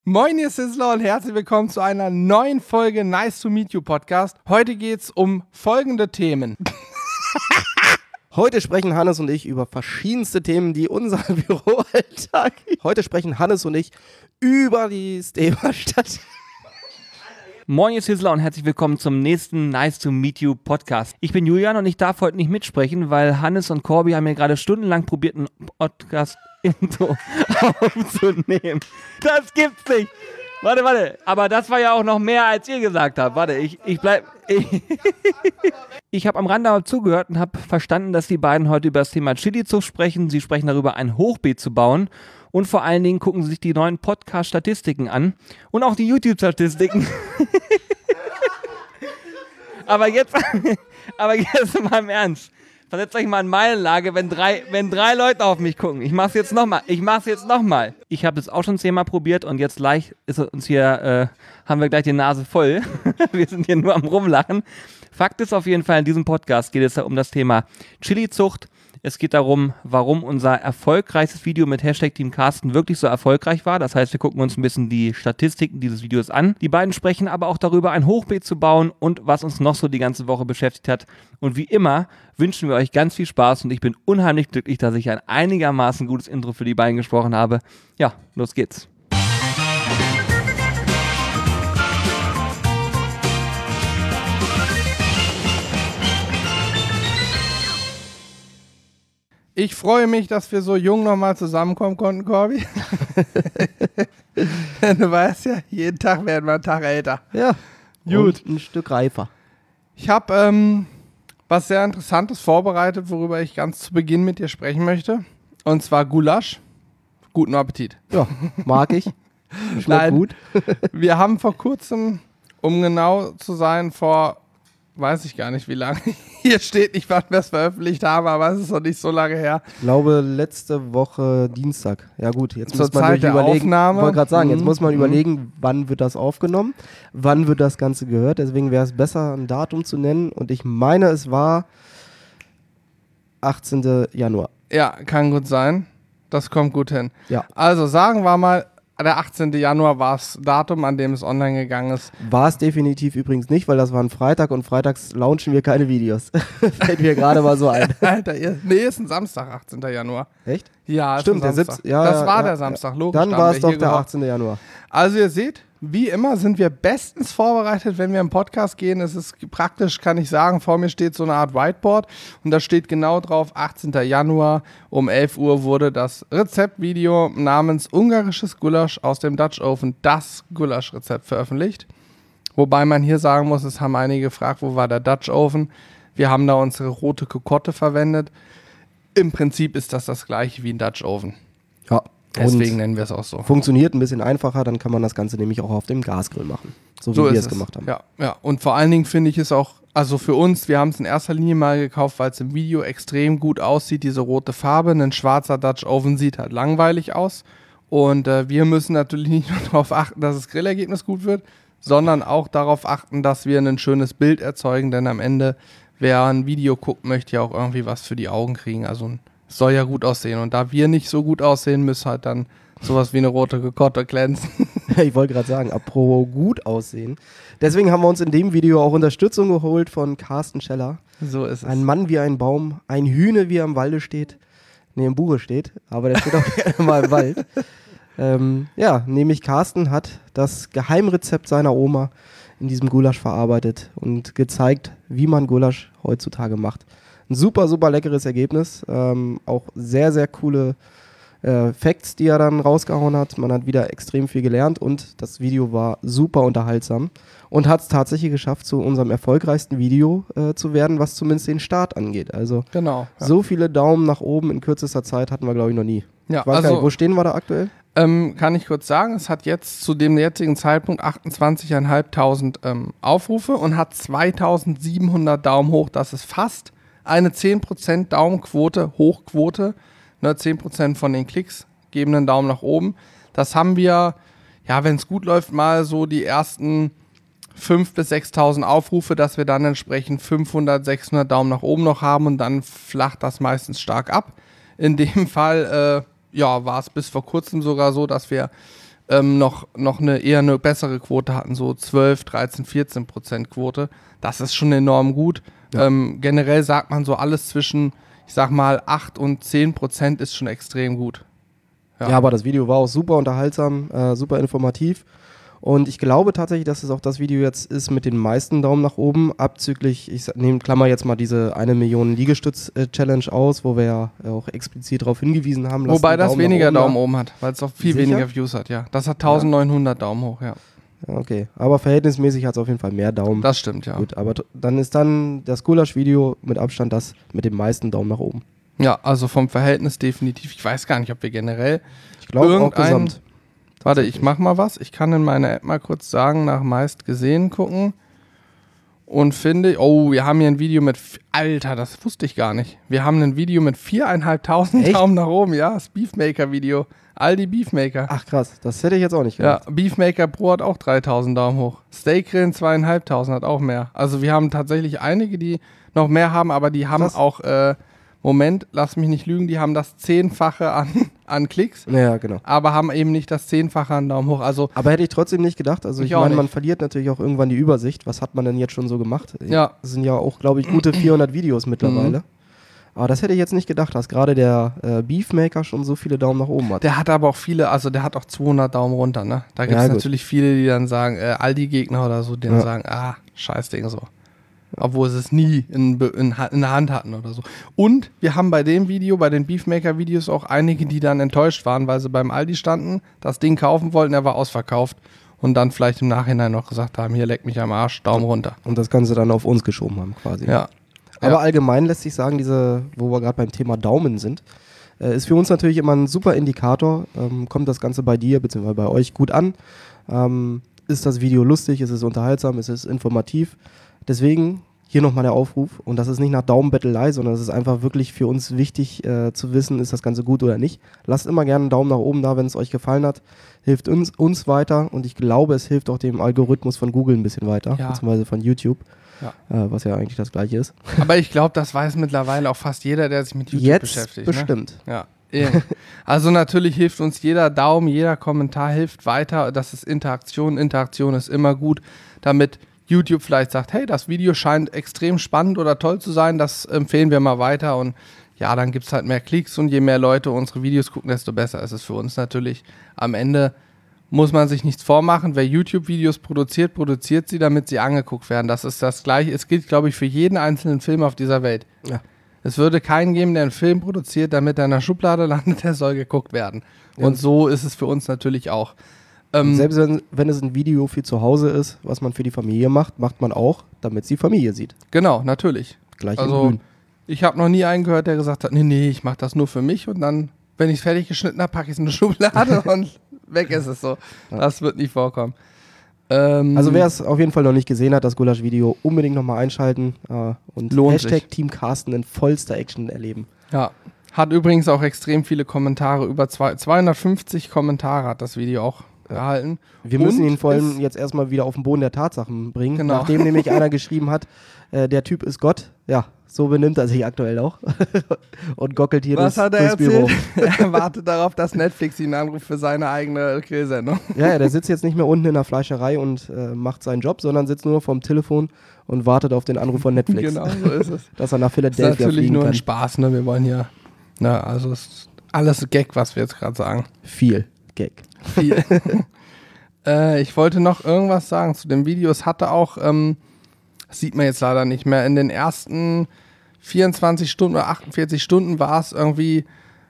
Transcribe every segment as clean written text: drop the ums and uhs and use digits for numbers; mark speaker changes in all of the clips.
Speaker 1: Moin, ihr Sizzler und herzlich willkommen zu einer neuen Folge Nice to Meet You Podcast. Heute geht's um folgende Themen.
Speaker 2: Heute sprechen Hannes und ich über verschiedenste Themen, die unser Büroalltag... Heute sprechen Hannes und ich über das Thema Stadt.
Speaker 3: Moin, ihr Sizzler und herzlich willkommen zum nächsten Nice to Meet You Podcast. Ich bin Julian und ich darf heute nicht mitsprechen, weil Hannes und Corby haben mir gerade stundenlang probiert, einen Podcast-Intro aufzunehmen. Das gibt's nicht. Warte. Aber das war ja auch noch mehr, als ihr gesagt habt. Warte, Ich habe am Rande aber zugehört und habe verstanden, dass die beiden heute über das Thema Chili-Zucht sprechen. Sie sprechen darüber, ein Hochbeet zu bauen. Und vor allen Dingen gucken sie sich die neuen Podcast-Statistiken an. Und auch die YouTube-Statistiken. aber jetzt mal im Ernst. Versetzt euch mal in meine Lage, wenn drei Leute auf mich gucken. Ich mach's jetzt nochmal. Ich habe das auch schon 10-mal probiert und jetzt gleich ist uns hier, haben wir gleich die Nase voll. Wir sind hier nur am Rumlachen. Fakt ist auf jeden Fall, in diesem Podcast geht es ja um das Thema Chili-Zucht. Es geht darum, warum unser erfolgreichstes Video mit Hashtag Team Carsten wirklich so erfolgreich war. Das heißt, wir gucken uns ein bisschen die Statistiken dieses Videos an. Die beiden sprechen aber auch darüber, ein Hochbeet zu bauen und was uns noch so die ganze Woche beschäftigt hat. Und wie immer wünschen wir euch ganz viel Spaß und ich bin unheimlich glücklich, dass ich ein einigermaßen gutes Intro für die beiden gesprochen habe. Ja, los geht's.
Speaker 1: Ich freue mich, dass wir so jung nochmal zusammenkommen konnten, Corby. Du weißt ja, jeden Tag werden wir einen Tag älter.
Speaker 2: Ja,
Speaker 1: gut.
Speaker 2: Und ein Stück reifer.
Speaker 1: Ich habe was sehr Interessantes vorbereitet, worüber ich ganz zu Beginn mit dir sprechen möchte. Und zwar Gulasch. Guten Appetit.
Speaker 2: Ja, mag ich. Schmeckt
Speaker 1: Nein,
Speaker 2: gut.
Speaker 1: Wir haben vor kurzem, um genau zu sein, weiß ich gar nicht wie lange, hier steht nicht, wann wir es veröffentlicht haben, aber es ist noch nicht so lange her.
Speaker 2: Ich glaube, letzte Woche Dienstag. Ja gut, jetzt
Speaker 1: Zur
Speaker 2: muss man
Speaker 1: Zeit der
Speaker 2: überlegen.
Speaker 1: Aufnahme.
Speaker 2: Ich wollte gerade sagen, jetzt muss man überlegen, wann wird das aufgenommen, wann wird das Ganze gehört. Deswegen wäre es besser, ein Datum zu nennen. Und ich meine, es war 18. Januar.
Speaker 1: Ja, kann gut sein. Das kommt gut hin.
Speaker 2: Ja.
Speaker 1: Also sagen wir mal, der 18. Januar war das Datum, an dem es online gegangen ist.
Speaker 2: War es definitiv übrigens nicht, weil das war ein Freitag und freitags launchen wir keine Videos. Fällt mir gerade mal so ein.
Speaker 1: Alter, ist ein Samstag, 18. Januar.
Speaker 2: Echt?
Speaker 1: Ja,
Speaker 2: stimmt,
Speaker 1: ist ein
Speaker 2: der
Speaker 1: Samstag.
Speaker 2: 17. Ja,
Speaker 1: das war
Speaker 2: ja,
Speaker 1: der Samstag, logisch.
Speaker 2: Dann
Speaker 1: da
Speaker 2: war
Speaker 1: haben
Speaker 2: es
Speaker 1: wir
Speaker 2: doch
Speaker 1: hier
Speaker 2: der
Speaker 1: gehockt.
Speaker 2: 18. Januar.
Speaker 1: Also ihr seht, wie immer sind wir bestens vorbereitet, wenn wir im Podcast gehen. Es ist praktisch, kann ich sagen, vor mir steht so eine Art Whiteboard und da steht genau drauf, 18. Januar um 11 Uhr wurde das Rezeptvideo namens ungarisches Gulasch aus dem Dutch Oven, das Gulaschrezept, veröffentlicht. Wobei man hier sagen muss, es haben einige gefragt, wo war der Dutch Oven? Wir haben da unsere rote Kokotte verwendet. Im Prinzip ist das gleiche wie ein Dutch Oven.
Speaker 2: Ja.
Speaker 1: Deswegen
Speaker 2: Und
Speaker 1: nennen wir es auch so.
Speaker 2: funktioniert ein bisschen einfacher, dann kann man das Ganze nämlich auch auf dem Gasgrill machen. So wie wir es gemacht haben.
Speaker 1: Ja. Und vor allen Dingen finde ich es auch, also für uns, wir haben es in erster Linie mal gekauft, weil es im Video extrem gut aussieht, diese rote Farbe. Ein schwarzer Dutch Oven sieht halt langweilig aus. Und wir müssen natürlich nicht nur darauf achten, dass das Grillergebnis gut wird, sondern auch darauf achten, dass wir ein schönes Bild erzeugen. Denn am Ende, wer ein Video guckt, möchte ja auch irgendwie was für die Augen kriegen. Also es soll ja gut aussehen. Und da wir nicht so gut aussehen, müssen halt dann sowas wie eine rote Kokotte glänzen.
Speaker 2: Ich wollte gerade sagen, apropos gut aussehen. Deswegen haben wir uns in dem Video auch Unterstützung geholt von Carsten Scheller.
Speaker 1: So ist es.
Speaker 2: Ein Mann wie ein Baum, ein Hühne wie er im Walde steht. Nee, im Buche steht, aber der steht auch gerne mal im Wald. Nämlich Carsten hat das Geheimrezept seiner Oma in diesem Gulasch verarbeitet und gezeigt, wie man Gulasch heutzutage macht. Ein super, super leckeres Ergebnis. Auch sehr, sehr coole Facts, die er dann rausgehauen hat. Man hat wieder extrem viel gelernt und das Video war super unterhaltsam und hat es tatsächlich geschafft, zu unserem erfolgreichsten Video zu werden, was zumindest den Start angeht. Also
Speaker 1: Genau. Ja.
Speaker 2: so viele Daumen nach oben in kürzester Zeit hatten wir, glaube ich, noch nie.
Speaker 1: Ja,
Speaker 2: Ich weiß gar nicht, wo stehen wir da aktuell?
Speaker 1: Kann ich kurz sagen, es hat jetzt zu dem jetzigen Zeitpunkt 28.500 Aufrufe und hat 2.700 Daumen hoch. Das ist fast eine 10% Daumenquote, Hochquote. 10% von den Klicks geben einen Daumen nach oben. Das haben wir, ja, wenn es gut läuft, mal so die ersten 5.000 bis 6.000 Aufrufe, dass wir dann entsprechend 500, 600 Daumen nach oben noch haben und dann flacht das meistens stark ab. In dem Fall war es bis vor kurzem sogar so, dass wir noch eher eine bessere Quote hatten, so 12, 13, 14% Quote. Das ist schon enorm gut.
Speaker 2: Ja.
Speaker 1: Generell sagt man so alles zwischen, ich sag mal, 8 und 10% ist schon extrem gut.
Speaker 2: Ja, aber das Video war auch super unterhaltsam, super informativ. Und ich glaube tatsächlich, dass es auch das Video jetzt ist mit den meisten Daumen nach oben, abzüglich, ich nehme Klammer jetzt mal diese 1 Million Liegestütz-Challenge aus, wo wir ja auch explizit darauf hingewiesen haben.
Speaker 1: Wobei das weniger Daumen oben hat, weil es auch viel
Speaker 2: Sicher?
Speaker 1: weniger Views hat, ja. Das hat 1900 Daumen hoch, ja.
Speaker 2: Okay, aber verhältnismäßig hat es auf jeden Fall mehr Daumen.
Speaker 1: Das stimmt, ja.
Speaker 2: Gut, aber dann ist dann das Gulasch-Video mit Abstand das mit den meisten Daumen nach oben.
Speaker 1: Ja, also vom Verhältnis definitiv. Ich weiß gar nicht, ob wir generell
Speaker 2: Ich glaube auch gesamt.
Speaker 1: Warte, ich mach mal was. Ich kann in meiner App mal kurz sagen, nach meist gesehen gucken. Und finde, wir haben hier ein Video mit, Alter, das wusste ich gar nicht. Wir haben ein Video mit 4.500 Daumen nach oben, ja, das Beefmaker-Video. Aldi Beefmaker.
Speaker 2: Ach krass, das hätte ich jetzt auch nicht
Speaker 1: Ja,
Speaker 2: gedacht.
Speaker 1: Beefmaker Pro hat auch 3.000 Daumen hoch. Steakgrillen 2.500 hat auch mehr. Also wir haben tatsächlich einige, die noch mehr haben, aber die haben
Speaker 2: Krass.
Speaker 1: auch, Moment, lass mich nicht lügen, die haben das 10-fache an Klicks,
Speaker 2: Ja, genau.
Speaker 1: aber haben eben nicht das 10-fache an Daumen hoch. Also
Speaker 2: Aber hätte ich trotzdem nicht gedacht. Also
Speaker 1: Ich
Speaker 2: ich
Speaker 1: auch
Speaker 2: meine, man
Speaker 1: nicht.
Speaker 2: verliert natürlich auch irgendwann die Übersicht. Was hat man denn jetzt schon so gemacht?
Speaker 1: Ja.
Speaker 2: Das sind ja auch, glaube ich, gute 400 Videos mittlerweile. Aber das hätte ich jetzt nicht gedacht, dass gerade der Beefmaker schon so viele Daumen nach oben hat.
Speaker 1: der hat aber auch viele, also der hat auch 200 Daumen runter, ne? Da gibt es
Speaker 2: Ja, gut.
Speaker 1: natürlich viele, die dann sagen, Aldi-Gegner oder so, die dann sagen, scheiß Ding so. Obwohl sie es nie in der Hand hatten oder so. Und wir haben bei dem Video, bei den Beefmaker-Videos auch einige, die dann enttäuscht waren, weil sie beim Aldi standen, das Ding kaufen wollten, er war ausverkauft und dann vielleicht im Nachhinein noch gesagt haben, hier leck mich am Arsch, Daumen runter.
Speaker 2: Und das Ganze dann auf uns geschoben haben quasi.
Speaker 1: Ja.
Speaker 2: Aber allgemein lässt sich sagen, wo wir gerade beim Thema Daumen sind, ist für uns natürlich immer ein super Indikator. Kommt das Ganze bei dir bzw. bei euch gut an? Ist das Video lustig? Ist es unterhaltsam? Ist es informativ? Deswegen hier nochmal der Aufruf. Und das ist nicht nach Daumenbettelei, sondern es ist einfach wirklich für uns wichtig zu wissen, ist das Ganze gut oder nicht. Lasst immer gerne einen Daumen nach oben da, wenn es euch gefallen hat. Hilft uns weiter und ich glaube, es hilft auch dem Algorithmus von Google ein bisschen weiter, beziehungsweise von YouTube.
Speaker 1: Ja.
Speaker 2: Was ja eigentlich das Gleiche ist.
Speaker 1: Aber ich glaube, das weiß mittlerweile auch fast jeder, der sich mit YouTube
Speaker 2: Jetzt
Speaker 1: beschäftigt.
Speaker 2: bestimmt.
Speaker 1: Ne? Ja. Also natürlich hilft uns jeder Daumen, jeder Kommentar hilft weiter. Das ist Interaktion. Interaktion ist immer gut, damit YouTube vielleicht sagt, hey, das Video scheint extrem spannend oder toll zu sein, das empfehlen wir mal weiter und ja, dann gibt es halt mehr Klicks und je mehr Leute unsere Videos gucken, desto besser ist es für uns natürlich. Am Ende muss man sich nichts vormachen. Wer YouTube-Videos produziert, produziert sie, damit sie angeguckt werden. Das ist das Gleiche. Es gilt, glaube ich, für jeden einzelnen Film auf dieser Welt.
Speaker 2: Ja.
Speaker 1: Es würde keinen geben, der einen Film produziert, damit er in der Schublade landet, der soll geguckt werden.
Speaker 2: Ja.
Speaker 1: Und so ist es für uns natürlich auch.
Speaker 2: Selbst wenn es ein Video für zu Hause ist, was man für die Familie macht, macht man auch, damit es die Familie sieht.
Speaker 1: Genau, natürlich.
Speaker 2: Gleich
Speaker 1: Also,
Speaker 2: in grün.
Speaker 1: ich habe noch nie einen gehört, der gesagt hat, nee, ich mache das nur für mich und dann, wenn ich es fertig geschnitten habe, packe ich es in eine Schublade und weg ist es so.
Speaker 2: Ja.
Speaker 1: Das wird nicht vorkommen.
Speaker 2: Also wer es auf jeden Fall noch nicht gesehen hat, das Gulasch-Video, unbedingt nochmal einschalten und
Speaker 1: Lohnt
Speaker 2: Hashtag
Speaker 1: sich.
Speaker 2: Team Carsten in vollster Action erleben.
Speaker 1: Ja, hat übrigens auch extrem viele Kommentare, über 250 Kommentare hat das Video auch erhalten.
Speaker 2: Wir müssen
Speaker 1: Und
Speaker 2: ihn vor allem
Speaker 1: ist-
Speaker 2: jetzt erstmal wieder auf den Boden der Tatsachen bringen,
Speaker 1: Genau.
Speaker 2: nachdem nämlich einer geschrieben hat, der Typ ist Gott. Ja, so benimmt er sich aktuell auch und gockelt hier
Speaker 1: Was hat er
Speaker 2: durchs Büro.
Speaker 1: erzählt? Er wartet darauf, dass Netflix ihn anruft für seine eigene Grillsendung.
Speaker 2: Ja, der sitzt jetzt nicht mehr unten in der Fleischerei und macht seinen Job, sondern sitzt nur noch vorm Telefon und wartet auf den Anruf von Netflix,
Speaker 1: Genau, so ist es.
Speaker 2: dass er nach
Speaker 1: Das ist
Speaker 2: Philadelphia
Speaker 1: natürlich
Speaker 2: fliegen
Speaker 1: nur ein
Speaker 2: kann.
Speaker 1: Spaß, ne? Wir wollen hier, ne, also es ist alles Gag, was wir jetzt gerade sagen.
Speaker 2: Viel Gag.
Speaker 1: Viel. Ich wollte noch irgendwas sagen zu dem Video. Es hatte auch, das sieht man jetzt leider nicht mehr, in den ersten 24 Stunden oder 48 Stunden war es irgendwie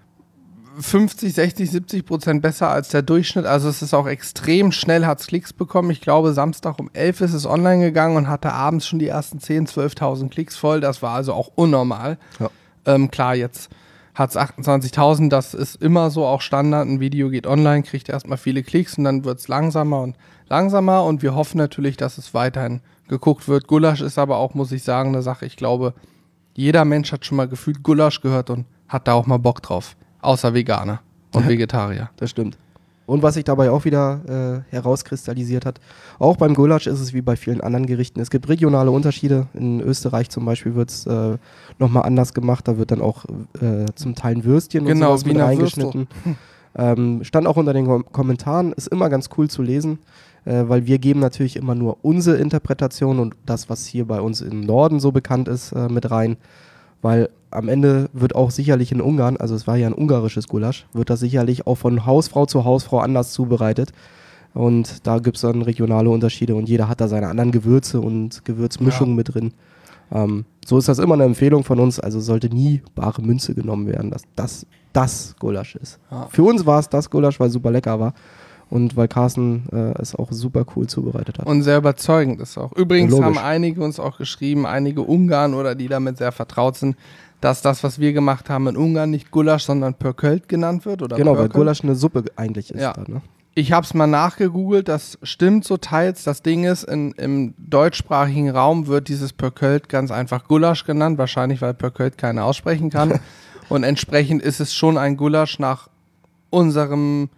Speaker 1: 50, 60, 70% besser als der Durchschnitt. Also es ist auch extrem schnell, hat es Klicks bekommen. Ich glaube, Samstag um 11 ist es online gegangen und hatte abends schon die ersten 10.000, 12.000 Klicks voll. Das war also auch unnormal.
Speaker 2: Ja.
Speaker 1: Klar, jetzt hat es 28.000, das ist immer so auch Standard. Ein Video geht online, kriegt erstmal viele Klicks und dann wird es langsamer und wir hoffen natürlich, dass es weiterhin geguckt wird. Gulasch ist aber auch, muss ich sagen, eine Sache. Ich glaube, jeder Mensch hat schon mal gefühlt Gulasch gehört und hat da auch mal Bock drauf. Außer Veganer und Vegetarier.
Speaker 2: Das stimmt. Und was sich dabei auch wieder herauskristallisiert hat, auch beim Gulasch ist es wie bei vielen anderen Gerichten. Es gibt regionale Unterschiede. In Österreich zum Beispiel wird es nochmal anders gemacht. Da wird dann auch zum Teil ein Würstchen und
Speaker 1: Genau,
Speaker 2: sowas mit
Speaker 1: Wiener
Speaker 2: reingeschnitten. Stand auch unter den Kommentaren, ist immer ganz cool zu lesen, weil wir geben natürlich immer nur unsere Interpretation und das, was hier bei uns im Norden so bekannt ist, mit rein. Weil am Ende wird auch sicherlich in Ungarn, also es war ja ein ungarisches Gulasch, wird das sicherlich auch von Hausfrau zu Hausfrau anders zubereitet. Und da gibt es dann regionale Unterschiede und jeder hat da seine anderen Gewürze und Gewürzmischungen mit drin. So ist das immer eine Empfehlung von uns, also sollte nie bare Münze genommen werden, dass das Gulasch ist.
Speaker 1: Ja.
Speaker 2: Für uns war es das Gulasch, weil es super lecker war und weil Carsten es auch super cool zubereitet hat.
Speaker 1: Und sehr überzeugend ist auch. Übrigens
Speaker 2: Logisch.
Speaker 1: haben einige uns auch geschrieben, einige Ungarn oder die damit sehr vertraut sind, dass das, was wir gemacht haben in Ungarn, nicht Gulasch, sondern Pörkölt genannt wird. Oder
Speaker 2: Genau, weil
Speaker 1: Pörkölt.
Speaker 2: Gulasch eine Suppe eigentlich ist.
Speaker 1: Ja.
Speaker 2: Da, ne?
Speaker 1: Ich habe es mal nachgegoogelt, das stimmt so teils. Das Ding ist, im deutschsprachigen Raum wird dieses Pörkölt ganz einfach Gulasch genannt, wahrscheinlich weil Pörkölt keiner aussprechen kann. Und entsprechend ist es schon ein Gulasch nach unserem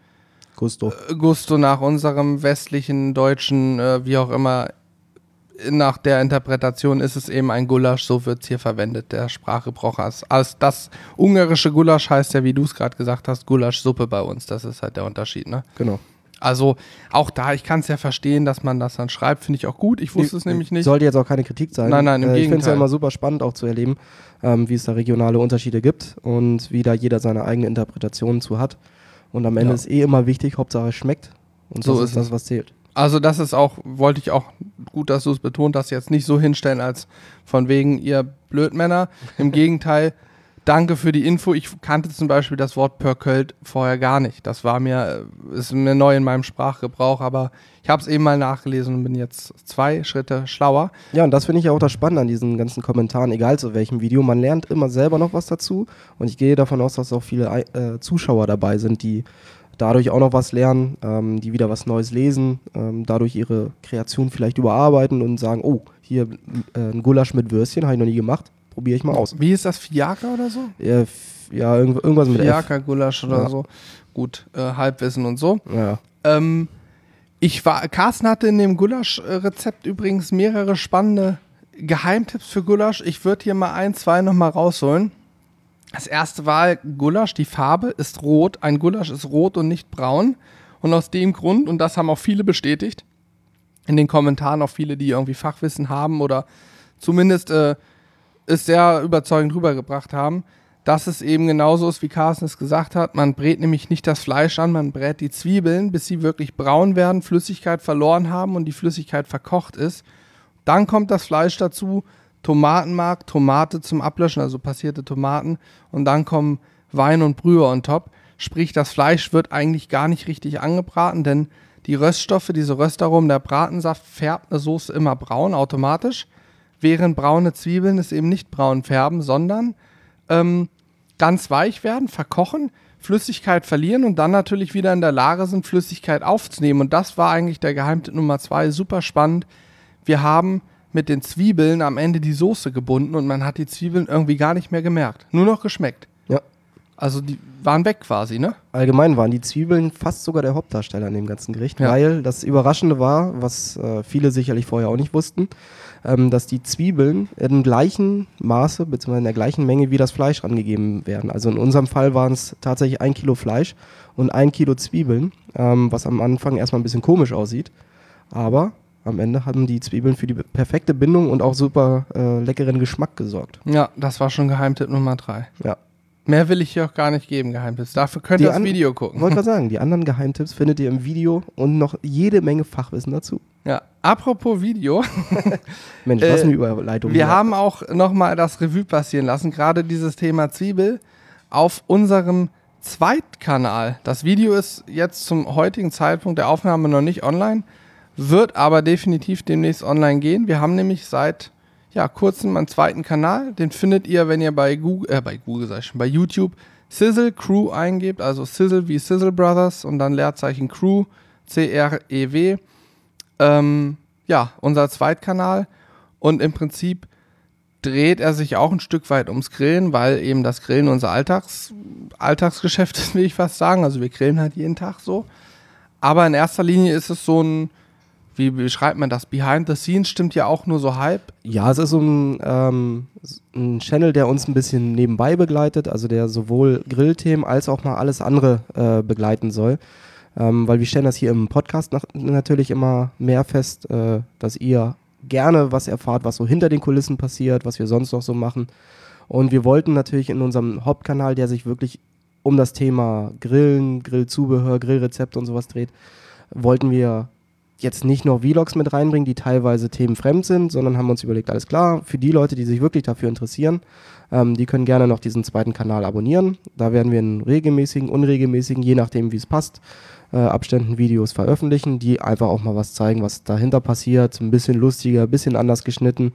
Speaker 1: Gusto, nach unserem westlichen, deutschen, wie auch immer, nach der Interpretation ist es eben ein Gulasch, so wird es hier verwendet, der Sprachgebrauch. Als das ungarische Gulasch heißt ja, wie du es gerade gesagt hast, Gulaschsuppe bei uns, das ist halt der Unterschied, ne?
Speaker 2: Genau.
Speaker 1: Also auch da, ich kann es ja verstehen, dass man das dann schreibt, finde ich auch gut. Ich wusste es nämlich nicht.
Speaker 2: Sollte jetzt auch keine Kritik sein.
Speaker 1: Nein, im
Speaker 2: Ich finde es ja
Speaker 1: Gegenteil.
Speaker 2: immer super spannend auch zu erleben, wie es da regionale Unterschiede gibt und wie da jeder seine eigene Interpretation zu hat. Und am Ende
Speaker 1: Ja.
Speaker 2: ist immer wichtig, Hauptsache es schmeckt. Und
Speaker 1: So
Speaker 2: das
Speaker 1: ist
Speaker 2: ist das,
Speaker 1: es.
Speaker 2: was zählt.
Speaker 1: Also das ist auch, wollte ich auch, gut, dass du es betont hast, jetzt nicht so hinstellen als von wegen ihr Blödmänner. Im Gegenteil, danke für die Info. Ich kannte zum Beispiel das Wort Pörkölt vorher gar nicht. Das ist mir neu in meinem Sprachgebrauch, aber ich habe es eben mal nachgelesen und bin jetzt 2 Schritte schlauer.
Speaker 2: Ja, und das finde ich auch das Spannende an diesen ganzen Kommentaren, egal zu welchem Video. Man lernt immer selber noch was dazu und ich gehe davon aus, dass auch viele Zuschauer dabei sind, die dadurch auch noch was lernen, die wieder was Neues lesen, dadurch ihre Kreation vielleicht überarbeiten und sagen, oh, hier ein Gulasch mit Würstchen, habe ich noch nie gemacht, probiere ich mal aus.
Speaker 1: Wie ist das, Fiaker oder so?
Speaker 2: Ja, irgendwas mit F.
Speaker 1: Fiaker-Gulasch oder
Speaker 2: Ja.
Speaker 1: so. Gut, Halbwissen und so.
Speaker 2: Ja.
Speaker 1: Carsten hatte in dem Gulasch-Rezept übrigens mehrere spannende Geheimtipps für Gulasch. Ich würde hier mal 1, 2 nochmal rausholen. Das erste war Gulasch, die Farbe ist rot. Ein Gulasch ist rot und nicht braun. Und aus dem Grund, und das haben auch viele bestätigt, in den Kommentaren auch viele, die irgendwie Fachwissen haben oder zumindest es sehr überzeugend rübergebracht haben, dass es eben genauso ist, wie Carsten es gesagt hat. Man brät nämlich nicht das Fleisch an, man brät die Zwiebeln, bis sie wirklich braun werden, Flüssigkeit verloren haben und die Flüssigkeit verkocht ist. Dann kommt das Fleisch dazu, Tomatenmark, Tomate zum Ablöschen, also passierte Tomaten. Und dann kommen Wein und Brühe on top. Sprich, das Fleisch wird eigentlich gar nicht richtig angebraten, denn die Röststoffe, diese Röstaromen, der Bratensaft färbt eine Soße immer braun automatisch, während braune Zwiebeln es eben nicht braun färben, sondern ganz weich werden, verkochen, Flüssigkeit verlieren und dann natürlich wieder in der Lage sind, Flüssigkeit aufzunehmen. Und das war eigentlich der Geheimtipp Nummer 2, super spannend. Wir haben mit den Zwiebeln am Ende die Soße gebunden und man hat die Zwiebeln irgendwie gar nicht mehr gemerkt, nur noch geschmeckt.
Speaker 2: Ja.
Speaker 1: Also die waren weg quasi, ne?
Speaker 2: Allgemein waren die Zwiebeln fast sogar der Hauptdarsteller in dem ganzen Gericht,
Speaker 1: Ja.
Speaker 2: weil das Überraschende war, was viele sicherlich vorher auch nicht wussten, dass die Zwiebeln im gleichen Maße bzw. in der gleichen Menge wie das Fleisch angegeben werden. Also in unserem Fall waren es tatsächlich 1 Kilo Fleisch und 1 Kilo Zwiebeln, was am Anfang erstmal ein bisschen komisch aussieht, aber am Ende haben die Zwiebeln für die perfekte Bindung und auch super leckeren Geschmack gesorgt.
Speaker 1: Ja, das war schon Geheimtipp Nummer 3.
Speaker 2: Ja.
Speaker 1: Mehr will ich hier auch gar nicht geben, Geheimtipps. Dafür könnt ihr das Video
Speaker 2: Ich
Speaker 1: gucken.
Speaker 2: wollte gerade sagen, die anderen Geheimtipps findet ihr im Video und noch jede Menge Fachwissen dazu.
Speaker 1: Ja, apropos Video.
Speaker 2: Mensch, was eine Überleitung.
Speaker 1: Wir
Speaker 2: hier.
Speaker 1: haben auch nochmal das Revue passieren lassen, gerade dieses Thema Zwiebel, auf unserem Zweitkanal. Das Video ist jetzt zum heutigen Zeitpunkt der Aufnahme noch nicht online, wird aber definitiv demnächst online gehen. Wir haben nämlich seit kurzem einen zweiten Kanal. Den findet ihr, wenn ihr bei YouTube Sizzle Crew eingebt, also Sizzle wie Sizzle Brothers und dann Leerzeichen Crew, C-R-E-W. Unser Zweitkanal. Und im Prinzip dreht er sich auch ein Stück weit ums Grillen, weil eben das Grillen unser Alltagsgeschäft ist, will ich fast sagen. Also wir grillen halt jeden Tag so. Aber in erster Linie ist es so ein, wie beschreibt man das? Behind the Scenes stimmt ja auch nur so halb.
Speaker 2: Ja, es ist so ein Channel, der uns ein bisschen nebenbei begleitet, also der sowohl Grillthemen als auch mal alles andere begleiten soll. Weil wir stellen das hier im Podcast natürlich immer mehr fest, dass ihr gerne was erfahrt, was so hinter den Kulissen passiert, was wir sonst noch so machen. Und wir wollten natürlich in unserem Hauptkanal, der sich wirklich um das Thema Grillen, Grillzubehör, Grillrezepte und sowas dreht, wollten wir jetzt nicht nur Vlogs mit reinbringen, die teilweise themenfremd sind, sondern haben uns überlegt, alles klar, für die Leute, die sich wirklich dafür interessieren, die können gerne noch diesen zweiten Kanal abonnieren. Da werden wir in regelmäßigen, unregelmäßigen, je nachdem wie es passt, Abständen Videos veröffentlichen, die einfach auch mal was zeigen, was dahinter passiert, ein bisschen lustiger, ein bisschen anders geschnitten.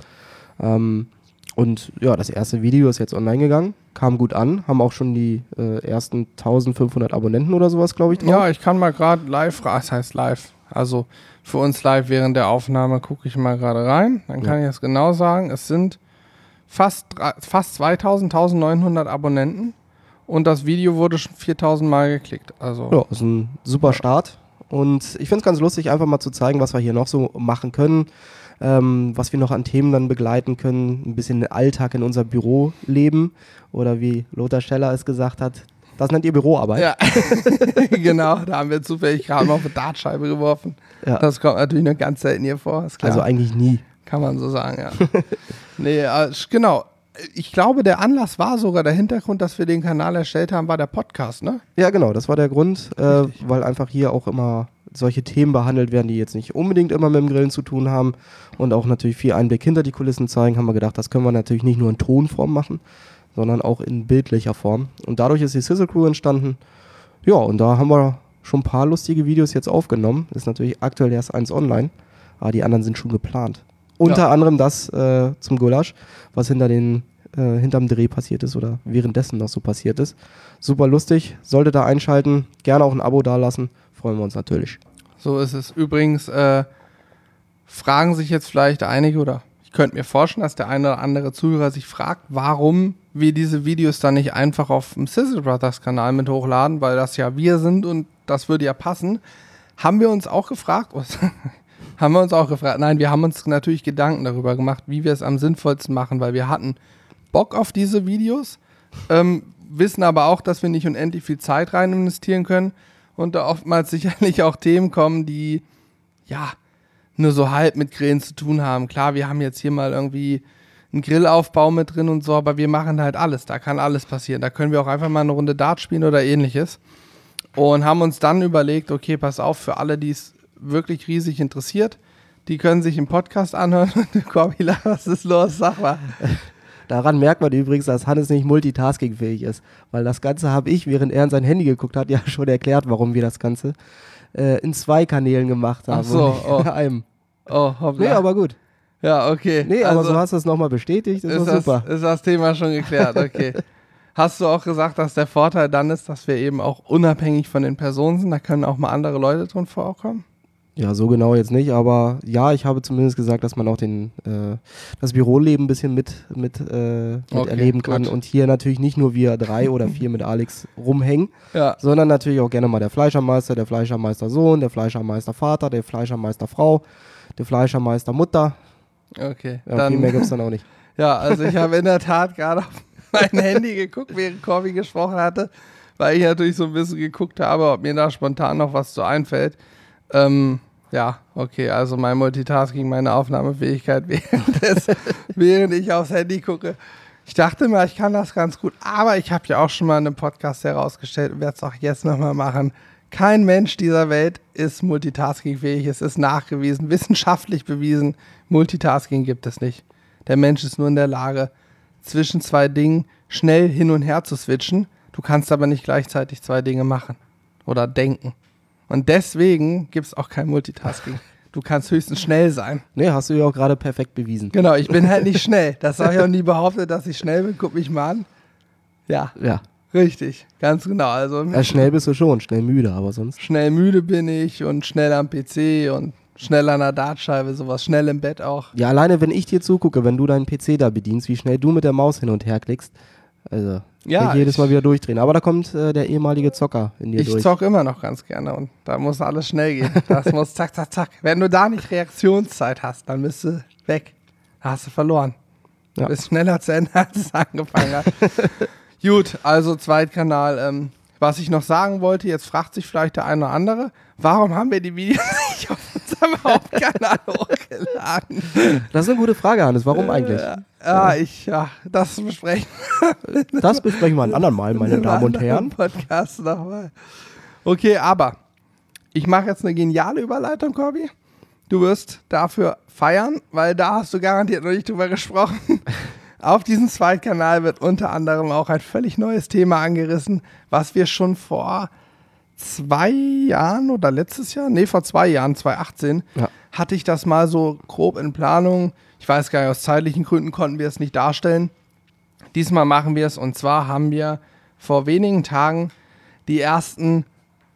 Speaker 2: Und ja, das erste Video ist jetzt online gegangen, kam gut an, haben auch schon die ersten 1500 Abonnenten oder sowas, glaube ich, drauf.
Speaker 1: Ja, ich kann mal gerade live, das heißt live, also für uns live während der Aufnahme gucke ich mal gerade rein, dann kann ich es genau sagen, es sind fast 1900 Abonnenten und das Video wurde schon 4000 Mal geklickt. Also
Speaker 2: ja, ist ein super Start und ich finde es ganz lustig, einfach mal zu zeigen, was wir hier noch so machen können. Was wir noch an Themen dann begleiten können, ein bisschen den Alltag in unser Büro leben oder wie Lothar Scheller es gesagt hat, das nennt ihr Büroarbeit.
Speaker 1: Ja, genau, da haben wir zufällig gerade noch eine Dartscheibe geworfen.
Speaker 2: Ja.
Speaker 1: Das kommt natürlich nur ganz selten hier vor, ist klar.
Speaker 2: Also eigentlich nie.
Speaker 1: Kann man so sagen, ja. Nee, genau. Ich glaube, der Anlass war sogar der Hintergrund, dass wir den Kanal erstellt haben, war der Podcast, ne?
Speaker 2: Ja, genau, das war der Grund, weil einfach hier auch immer solche Themen behandelt werden, die jetzt nicht unbedingt immer mit dem Grillen zu tun haben und auch natürlich viel Einblick hinter die Kulissen zeigen, haben wir gedacht, das können wir natürlich nicht nur in Tonform machen, sondern auch in bildlicher Form. Und dadurch ist die Sizzle Crew entstanden. Ja, und da haben wir schon ein paar lustige Videos jetzt aufgenommen. Ist natürlich aktuell erst eins online, aber die anderen sind schon geplant. Unter anderem das zum Gulasch, was hinterm Dreh passiert ist oder währenddessen noch so passiert ist. Super lustig, solltet da einschalten, gerne auch ein Abo dalassen, freuen wir uns natürlich.
Speaker 1: So ist es. Übrigens fragen sich jetzt vielleicht einige oder ich könnte mir vorstellen, dass der eine oder andere Zuhörer sich fragt, warum wir diese Videos dann nicht einfach auf dem Sizzle Brothers Kanal mit hochladen, weil das ja wir sind und das würde ja passen. Haben wir uns auch gefragt, nein, wir haben uns natürlich Gedanken darüber gemacht, wie wir es am sinnvollsten machen, weil wir hatten Bock auf diese Videos, wissen aber auch, dass wir nicht unendlich viel Zeit rein investieren können und da oftmals sicherlich auch Themen kommen, die ja nur so halb mit Grillen zu tun haben. Klar, wir haben jetzt hier mal irgendwie einen Grillaufbau mit drin und so, aber wir machen halt alles, da kann alles passieren. Da können wir auch einfach mal eine Runde Dart spielen oder ähnliches und haben uns dann überlegt, okay, pass auf, für alle, die es wirklich riesig interessiert, die können sich im Podcast anhören. Corby, was ist los? Sag mal.
Speaker 2: Daran merkt man übrigens, dass Hannes nicht multitaskingfähig ist, weil das Ganze habe ich, während er in sein Handy geguckt hat, ja schon erklärt, warum wir das Ganze in 2 Kanälen gemacht haben.
Speaker 1: Ach so,
Speaker 2: und nicht in einem.
Speaker 1: Oh, hoppla.
Speaker 2: Nee, aber gut.
Speaker 1: Ja, okay.
Speaker 2: Nee, aber so hast du es nochmal bestätigt, ist doch super.
Speaker 1: Ist das Thema schon geklärt, okay. Hast du auch gesagt, dass der Vorteil dann ist, dass wir eben auch unabhängig von den Personen sind, da können auch mal andere Leute drin vorkommen?
Speaker 2: Ja, so genau jetzt nicht, aber ja, ich habe zumindest gesagt, dass man auch das Büroleben ein bisschen mit erleben kann
Speaker 1: gut.
Speaker 2: und hier natürlich nicht nur wir 3 oder 4 mit Alex rumhängen,
Speaker 1: Ja.
Speaker 2: sondern natürlich auch gerne mal der Fleischermeister Sohn, der Fleischermeister Vater, der Fleischermeister Frau, der Fleischermeister Mutter.
Speaker 1: Okay.
Speaker 2: Ja, viel mehr gibt es dann auch nicht.
Speaker 1: Ja, also ich habe in der Tat gerade auf mein Handy geguckt, während Corby gesprochen hatte, weil ich natürlich so ein bisschen geguckt habe, ob mir da spontan noch was zu einfällt. Ja, okay, also mein Multitasking, meine Aufnahmefähigkeit, während ich aufs Handy gucke. Ich dachte mal, ich kann das ganz gut, aber ich habe ja auch schon mal in einem Podcast herausgestellt und werde es auch jetzt nochmal machen. Kein Mensch dieser Welt ist multitaskingfähig, es ist nachgewiesen, wissenschaftlich bewiesen, Multitasking gibt es nicht. Der Mensch ist nur in der Lage, zwischen 2 Dingen schnell hin und her zu switchen. Du kannst aber nicht gleichzeitig 2 Dinge machen oder denken. Und deswegen gibt es auch kein Multitasking. Du kannst höchstens schnell sein.
Speaker 2: Nee, hast du ja auch gerade perfekt bewiesen.
Speaker 1: Genau, ich bin halt nicht schnell. Das habe ich auch nie behauptet, dass ich schnell bin. Guck mich mal an. Ja, richtig. Ganz genau. Also
Speaker 2: Ja, schnell bist du schon, schnell müde, aber sonst.
Speaker 1: schnell müde bin ich und schnell am PC und schnell an der Dartscheibe, sowas. Schnell im Bett auch.
Speaker 2: Ja, alleine wenn ich dir zugucke, wenn du deinen PC da bedienst, wie schnell du mit der Maus hin und her klickst, also nicht jedes Mal wieder durchdrehen. Aber da kommt der ehemalige Zocker in dir durch.
Speaker 1: Ich zocke immer noch ganz gerne und da muss alles schnell gehen. Das muss zack, zack, zack. Wenn du da nicht Reaktionszeit hast, dann bist du weg. Da hast du verloren.
Speaker 2: Ja.
Speaker 1: Du bist schneller zu Ende, als es angefangen hat. Gut, also Zweitkanal. Was ich noch sagen wollte, jetzt fragt sich vielleicht der eine oder andere, warum haben wir die Videos nicht auf unserem Hauptkanal hochgeladen?
Speaker 2: Das ist eine gute Frage, Hannes. Warum eigentlich?
Speaker 1: Das besprechen
Speaker 2: Das besprechen wir ein andermal, meine Damen und Herren.
Speaker 1: Podcast nochmal. Okay, aber ich mache jetzt eine geniale Überleitung, Corby. Du wirst dafür feiern, weil da hast du garantiert noch nicht drüber gesprochen. Auf diesem Zweitkanal wird unter anderem auch ein völlig neues Thema angerissen, was wir schon vor 2 Jahren oder letztes Jahr, vor 2 Jahren, 2018, hatte ich das mal so grob in Planung. Ich weiß gar nicht, aus zeitlichen Gründen konnten wir es nicht darstellen. Diesmal machen wir es und zwar haben wir vor wenigen Tagen die ersten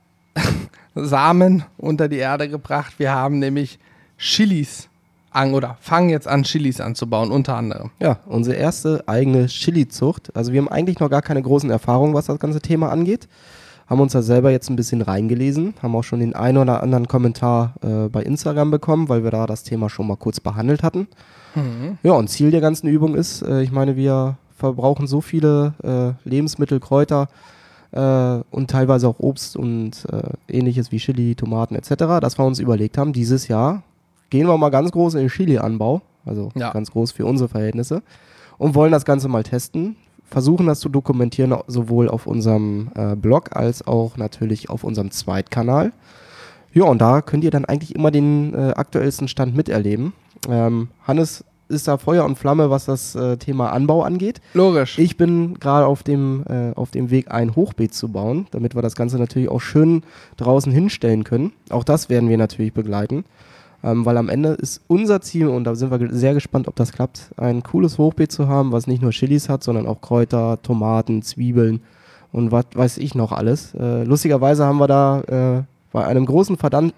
Speaker 1: Samen unter die Erde gebracht. Wir haben nämlich Chilis fangen jetzt an, Chilis anzubauen, unter anderem.
Speaker 2: Ja, unsere erste eigene Chili-Zucht. Also wir haben eigentlich noch gar keine großen Erfahrungen, was das ganze Thema angeht. Haben uns da selber jetzt ein bisschen reingelesen, haben auch schon den einen oder anderen Kommentar bei Instagram bekommen, weil wir da das Thema schon mal kurz behandelt hatten. Mhm. Ja, und Ziel der ganzen Übung ist, ich meine, wir verbrauchen so viele Lebensmittel, Kräuter und teilweise auch Obst und ähnliches wie Chili, Tomaten etc., dass wir uns überlegt haben, dieses Jahr gehen wir mal ganz groß in den Chili-Anbau, also ganz groß für unsere Verhältnisse und wollen das Ganze mal testen, versuchen das zu dokumentieren, sowohl auf unserem Blog als auch natürlich auf unserem Zweitkanal. Ja, und da könnt ihr dann eigentlich immer den aktuellsten Stand miterleben. Hannes ist da Feuer und Flamme, was das Thema Anbau angeht.
Speaker 1: Logisch.
Speaker 2: Ich bin gerade auf dem Weg, ein Hochbeet zu bauen, damit wir das Ganze natürlich auch schön draußen hinstellen können. Auch das werden wir natürlich begleiten. Weil am Ende ist unser Ziel, und da sind wir sehr gespannt, ob das klappt, ein cooles Hochbeet zu haben, was nicht nur Chilis hat, sondern auch Kräuter, Tomaten, Zwiebeln und was weiß ich noch alles. Lustigerweise haben wir da bei einem großen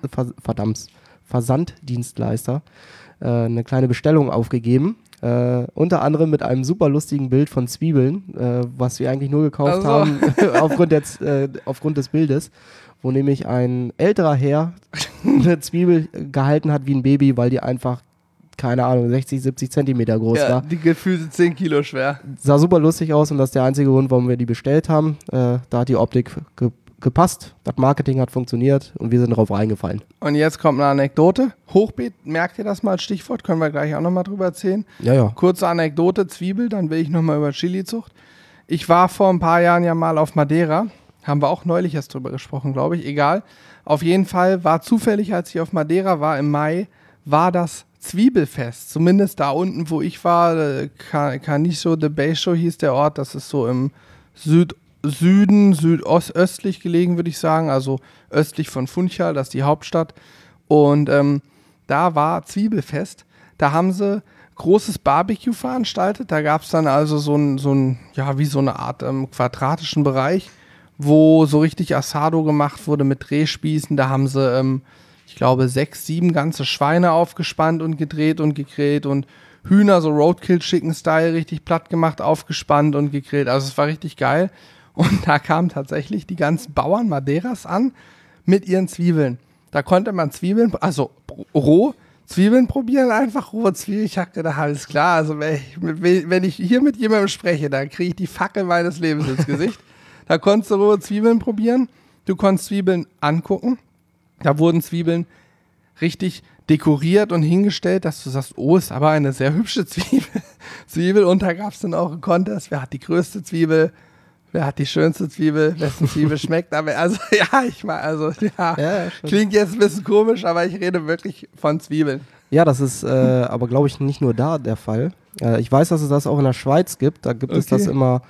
Speaker 2: Versanddienstleister eine kleine Bestellung aufgegeben. Unter anderem mit einem super lustigen Bild von Zwiebeln, was wir eigentlich nur gekauft haben aufgrund des Bildes, wo nämlich ein älterer Herr eine Zwiebel gehalten hat wie ein Baby, weil die einfach, keine Ahnung, 60, 70 Zentimeter groß war.
Speaker 1: Die gefühlte 10 Kilo schwer.
Speaker 2: Sah super lustig aus und das ist der einzige Grund, warum wir die bestellt haben. Da hat die Optik gepasst, das Marketing hat funktioniert und wir sind darauf reingefallen.
Speaker 1: Und jetzt kommt eine Anekdote. Hochbeet, merkt ihr das mal als Stichwort? Können wir gleich auch nochmal drüber erzählen.
Speaker 2: Ja.
Speaker 1: Kurze Anekdote, Zwiebel, dann will ich nochmal über Chili-Zucht. Ich war vor ein paar Jahren ja mal auf Madeira. Haben wir auch neulich erst drüber gesprochen, glaube ich. Egal. Auf jeden Fall war zufällig, als ich auf Madeira war im Mai, war das Zwiebelfest. Zumindest da unten, wo ich war, Caniço de Baixo hieß der Ort. Das ist so im südöstlich gelegen, würde ich sagen. Also östlich von Funchal, das ist die Hauptstadt. Und da war Zwiebelfest. Da haben sie großes Barbecue veranstaltet. Da gab es dann also so wie so eine Art quadratischen Bereich, wo so richtig Asado gemacht wurde mit Drehspießen. Da haben sie, ich glaube, 6, 7 ganze Schweine aufgespannt und gedreht und gegrillt und Hühner, so Roadkill-Chicken-Style, richtig platt gemacht, aufgespannt und gegrillt. Also es war richtig geil. Und da kamen tatsächlich die ganzen Bauern Madeiras an mit ihren Zwiebeln. Da konnte man roh Zwiebeln probieren, einfach rohe Zwiebeln. Ich habe gedacht, alles klar, also wenn ich hier mit jemandem spreche, dann kriege ich die Fackel meines Lebens ins Gesicht. Da konntest du rohe Zwiebeln probieren, du konntest Zwiebeln angucken. Da wurden Zwiebeln richtig dekoriert und hingestellt, dass du sagst, oh, ist aber eine sehr hübsche Zwiebel. Und da gab es dann auch einen Contest, wer hat die größte Zwiebel, wer hat die schönste Zwiebel, wessen Zwiebel schmeckt. Aber klingt jetzt ein bisschen komisch, aber ich rede wirklich von Zwiebeln.
Speaker 2: Ja, das ist aber, glaube ich, nicht nur da der Fall. Ich weiß, dass es das auch in der Schweiz gibt. Da gibt es das immer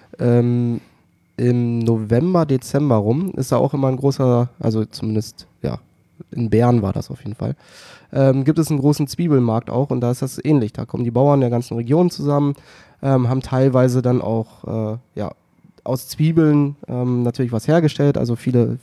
Speaker 2: im November, Dezember rum. Ist da auch immer ein großer, also zumindest, ja, in Bern war das auf jeden Fall. Gibt es einen großen Zwiebelmarkt auch und da ist das ähnlich. Da kommen die Bauern der ganzen Region zusammen, haben teilweise dann auch, aus Zwiebeln natürlich was hergestellt, also viele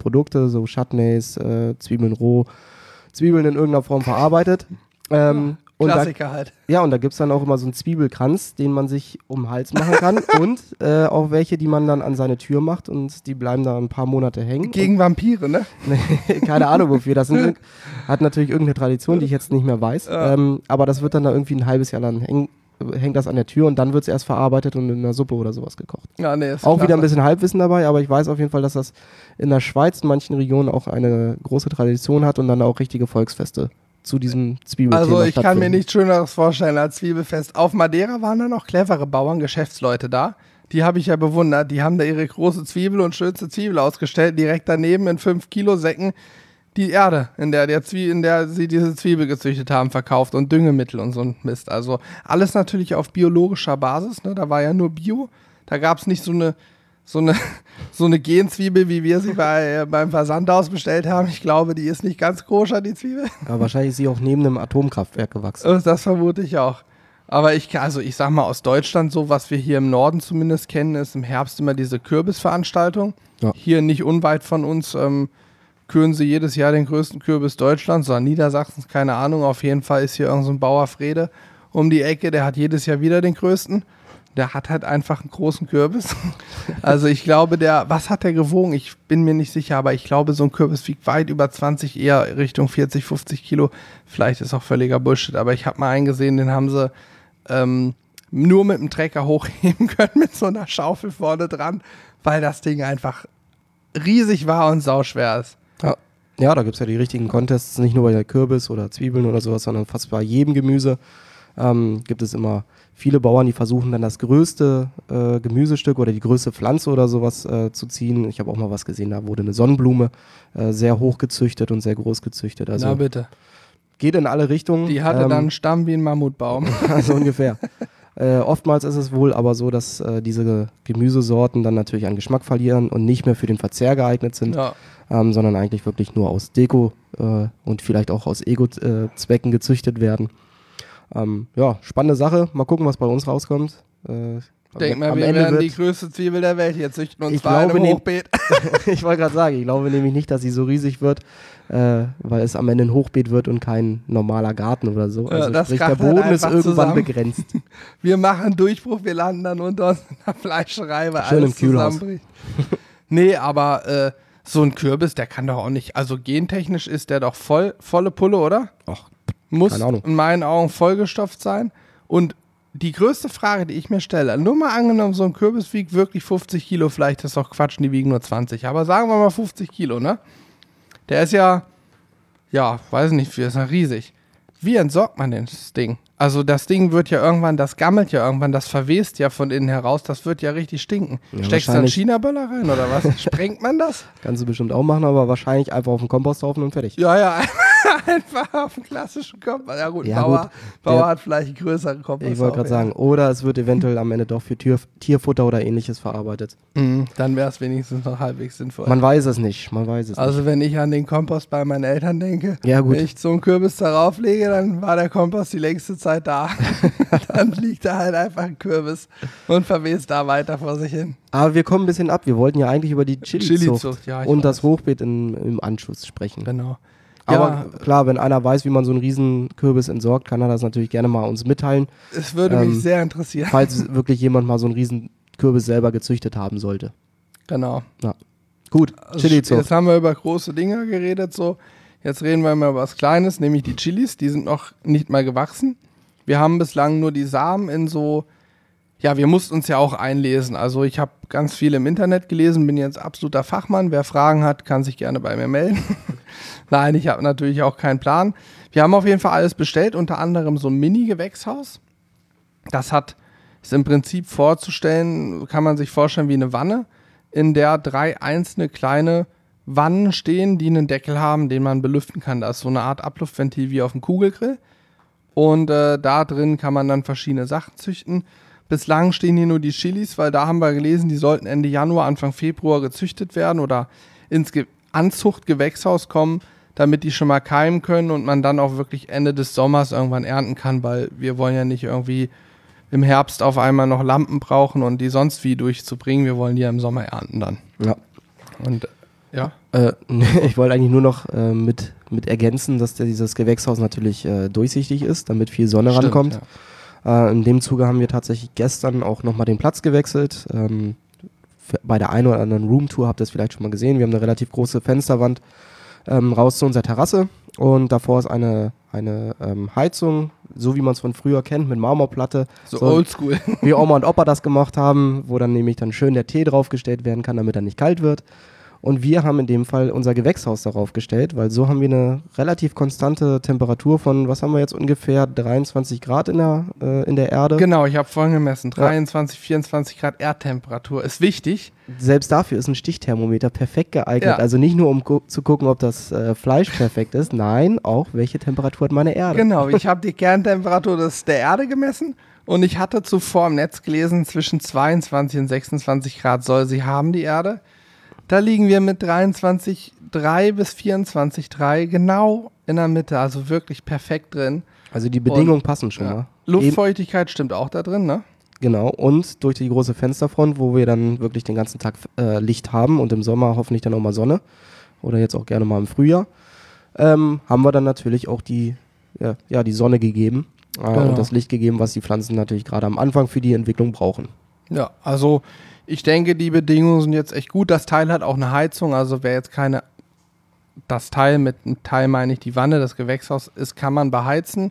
Speaker 2: Zwiebelprodukte, so Chutneys, Zwiebeln roh, Zwiebeln in irgendeiner Form verarbeitet. Und
Speaker 1: Klassiker halt.
Speaker 2: Ja, und da gibt es dann auch immer so einen Zwiebelkranz, den man sich um den Hals machen kann. Und auch welche, die man dann an seine Tür macht und die bleiben da ein paar Monate hängen.
Speaker 1: Gegen Vampire, ne?
Speaker 2: Keine Ahnung wofür. Das hat natürlich irgendeine Tradition, die ich jetzt nicht mehr weiß. Aber das wird dann da irgendwie ein halbes Jahr lang hängt das an der Tür und dann wird es erst verarbeitet und in einer Suppe oder sowas gekocht.
Speaker 1: Ja, nee, ist
Speaker 2: auch
Speaker 1: klasse.
Speaker 2: wieder ein bisschen Halbwissen dabei, aber ich weiß auf jeden Fall, dass das in der Schweiz in manchen Regionen auch eine große Tradition hat und dann auch richtige Volksfeste zu diesem Zwiebelthema
Speaker 1: Also ich kann mir
Speaker 2: stattfinden.
Speaker 1: nichts Schöneres vorstellen als Zwiebelfest. Auf Madeira waren dann auch clevere Bauern, Geschäftsleute da. Die habe ich ja bewundert. Die haben da ihre große Zwiebel und schönste Zwiebel ausgestellt. Direkt daneben in 5 Kilo Säcken die Erde, in der sie diese Zwiebel gezüchtet haben, verkauft und Düngemittel und so ein Mist. Also alles natürlich auf biologischer Basis. Ne? Da war ja nur Bio. Da gab es nicht so eine Genzwiebel, wie wir sie beim Versandhaus bestellt haben. Ich glaube, die ist nicht ganz koscher, die Zwiebel.
Speaker 2: Aber wahrscheinlich ist sie auch neben einem Atomkraftwerk gewachsen.
Speaker 1: Das vermute ich auch. Aber ich sag mal, aus Deutschland so, was wir hier im Norden zumindest kennen, ist im Herbst immer diese Kürbisveranstaltung.
Speaker 2: Ja.
Speaker 1: Hier nicht unweit von uns küren sie jedes Jahr den größten Kürbis Deutschlands, oder Niedersachsens, keine Ahnung. Auf jeden Fall ist hier irgend so ein Bauer Frede um die Ecke, der hat jedes Jahr wieder den größten. Der hat halt einfach einen großen Kürbis. Also ich glaube, was hat der gewogen? Ich bin mir nicht sicher, aber ich glaube, so ein Kürbis wiegt weit über 20, eher Richtung 40, 50 Kilo. Vielleicht ist auch völliger Bullshit, aber ich habe mal einen gesehen, den haben sie nur mit dem Trecker hochheben können, mit so einer Schaufel vorne dran, weil das Ding einfach riesig war und sauschwer ist.
Speaker 2: Ja, da gibt es ja die richtigen Contests, nicht nur bei der Kürbis oder Zwiebeln oder sowas, sondern fast bei jedem Gemüse gibt es immer viele Bauern, die versuchen dann das größte Gemüsestück oder die größte Pflanze oder sowas zu ziehen. Ich habe auch mal was gesehen, da wurde eine Sonnenblume sehr hoch gezüchtet und sehr groß gezüchtet. Also
Speaker 1: Na bitte.
Speaker 2: geht in alle Richtungen.
Speaker 1: Die hatte dann einen Stamm wie ein Mammutbaum.
Speaker 2: Also ungefähr. Oftmals ist es wohl aber so, dass diese Gemüsesorten dann natürlich an Geschmack verlieren und nicht mehr für den Verzehr geeignet sind,
Speaker 1: Ja.
Speaker 2: sondern eigentlich wirklich nur aus Deko und vielleicht auch aus Ego-Zwecken gezüchtet werden. Ja, spannende Sache. Mal gucken, was bei uns rauskommt.
Speaker 1: Denk mal, wir werden die größte Zwiebel der Welt hier züchten und
Speaker 2: Ich
Speaker 1: zwar in
Speaker 2: glaube,
Speaker 1: einem Hochbeet.
Speaker 2: Ich wollte gerade sagen, ich glaube nämlich nicht, dass sie so riesig wird, weil es am Ende ein Hochbeet wird und kein normaler Garten oder so.
Speaker 1: Ja,
Speaker 2: Also
Speaker 1: das
Speaker 2: sprich, der
Speaker 1: kracht halt
Speaker 2: Boden ist
Speaker 1: einfach
Speaker 2: irgendwann
Speaker 1: zusammen.
Speaker 2: begrenzt.
Speaker 1: Wir machen Durchbruch, wir landen dann unter uns in der Fleischerei, weil
Speaker 2: Schön
Speaker 1: alles
Speaker 2: im Kühlhaus.
Speaker 1: zusammenbricht. Nee, aber so ein Kürbis, der kann doch auch nicht, also gentechnisch ist der doch volle Pulle, oder?
Speaker 2: Ach,
Speaker 1: Muss
Speaker 2: keine Ahnung.
Speaker 1: in meinen Augen vollgestopft sein. Und die größte Frage, die ich mir stelle, nur mal angenommen, so ein Kürbis wiegt wirklich 50 Kilo, vielleicht ist doch Quatsch, die wiegen nur 20, aber sagen wir mal 50 Kilo, ne? Der ist ja, weiß nicht, ist ja riesig. Wie entsorgt man denn das Ding? Also das Ding wird ja irgendwann, das gammelt ja irgendwann, das verwest ja von innen heraus, das wird ja richtig stinken.
Speaker 2: Ja,
Speaker 1: Steckst du einen
Speaker 2: wahrscheinlich.
Speaker 1: China-Böller rein oder was? Sprengt man das?
Speaker 2: Kannst du bestimmt auch machen, aber wahrscheinlich einfach auf den Komposthaufen und fertig.
Speaker 1: Ja, einfach auf den klassischen Kopf. Ja gut,
Speaker 2: Ja,
Speaker 1: Bauer,
Speaker 2: gut.
Speaker 1: Bauer hat vielleicht einen größeren Kopf.
Speaker 2: Ich wollte gerade sagen, oder es wird eventuell am Ende doch für Tierfutter oder ähnliches verarbeitet.
Speaker 1: Dann wäre es wenigstens noch halbwegs sinnvoll.
Speaker 2: Man weiß es nicht, nicht.
Speaker 1: Also wenn ich an den Kompost bei meinen Eltern denke,
Speaker 2: Ja, gut.
Speaker 1: wenn ich so einen Kürbis darauf lege, dann war der Kompost die längste Zeit da. Dann liegt da halt einfach ein Kürbis und verwest da weiter vor sich hin.
Speaker 2: Aber wir kommen ein bisschen ab. Wir wollten ja eigentlich über die Chili-Zucht
Speaker 1: ja, ich
Speaker 2: und
Speaker 1: weiß.
Speaker 2: das Hochbeet im Anschluss sprechen.
Speaker 1: Genau.
Speaker 2: Aber klar, wenn einer weiß, wie man so einen riesen Kürbis entsorgt, kann er das natürlich gerne mal uns mitteilen,
Speaker 1: Es würde mich sehr interessieren.
Speaker 2: falls wirklich jemand mal so einen riesen Kürbis selber gezüchtet haben sollte.
Speaker 1: Genau.
Speaker 2: Ja. Gut,
Speaker 1: Also
Speaker 2: Chili-Zucht.
Speaker 1: jetzt haben wir über große Dinge geredet, so. Jetzt reden wir mal über was Kleines, nämlich die Chilis. Die sind noch nicht mal gewachsen. Wir haben bislang nur die Samen in so, ja, wir mussten uns ja auch einlesen. Also ich habe ganz viel im Internet gelesen, bin jetzt absoluter Fachmann. Wer Fragen hat, kann sich gerne bei mir melden. Nein, ich habe natürlich auch keinen Plan. Wir haben auf jeden Fall alles bestellt, unter anderem so ein Mini-Gewächshaus. Das ist im Prinzip vorzustellen, kann man sich vorstellen wie eine Wanne, in der 3 einzelne kleine Wannen stehen, die einen Deckel haben, den man belüften kann. Da ist so eine Art Abluftventil wie auf dem Kugelgrill. Und da drin kann man dann verschiedene Sachen züchten. Bislang stehen hier nur die Chilis, weil da haben wir gelesen, die sollten Ende Januar, Anfang Februar gezüchtet werden oder ins Anzuchtgewächshaus kommen, damit die schon mal keimen können und man dann auch wirklich Ende des Sommers irgendwann ernten kann, weil wir wollen ja nicht irgendwie im Herbst auf einmal noch Lampen brauchen und die sonst wie durchzubringen. Wir wollen die ja im Sommer ernten dann.
Speaker 2: Ja.
Speaker 1: Und ja.
Speaker 2: Ich wollte eigentlich nur noch mit mit ergänzen, dass dieses Gewächshaus natürlich durchsichtig ist, damit viel Sonne rankommt.
Speaker 1: Ja.
Speaker 2: In dem Zuge haben wir tatsächlich gestern auch nochmal den Platz gewechselt. Bei der einen oder anderen Roomtour habt ihr es vielleicht schon mal gesehen. Wir haben eine relativ große Fensterwand raus zu unserer Terrasse und davor ist eine Heizung, so wie man es von früher kennt, mit Marmorplatte.
Speaker 1: So oldschool.
Speaker 2: Wie Oma und Opa das gemacht haben, wo dann nämlich dann schön der Tee draufgestellt werden kann, damit er nicht kalt wird. Und wir haben in dem Fall unser Gewächshaus darauf gestellt, weil so haben wir eine relativ konstante Temperatur von, was haben wir jetzt ungefähr, 23 Grad in der Erde.
Speaker 1: Genau, ich habe vorhin gemessen, 23, 24 Grad Erdtemperatur ist wichtig.
Speaker 2: Selbst dafür ist ein Stichthermometer perfekt geeignet.
Speaker 1: Ja.
Speaker 2: Also nicht nur, um zu gucken, ob das Fleisch perfekt ist, nein, auch welche Temperatur hat meine Erde.
Speaker 1: Genau, ich habe die Kerntemperatur der Erde gemessen und ich hatte zuvor im Netz gelesen, zwischen 22 und 26 Grad soll sie haben, die Erde. Da liegen wir mit 23,3 bis 24,3 genau in der Mitte, also wirklich perfekt drin.
Speaker 2: Also die Bedingungen passen schon mal.
Speaker 1: Luftfeuchtigkeit stimmt auch da drin, ne?
Speaker 2: Genau, und durch die große Fensterfront, wo wir dann wirklich den ganzen Tag Licht haben und im Sommer hoffentlich dann auch mal Sonne oder jetzt auch gerne mal im Frühjahr, haben wir dann natürlich auch die Sonne gegeben und das Licht gegeben, was die Pflanzen natürlich gerade am Anfang für die Entwicklung brauchen.
Speaker 1: Ja, also ich denke, die Bedingungen sind jetzt echt gut. Das Teil hat auch eine Heizung, also wer jetzt das Teil, mit einem Teil meine ich die Wanne, das Gewächshaus ist, kann man beheizen.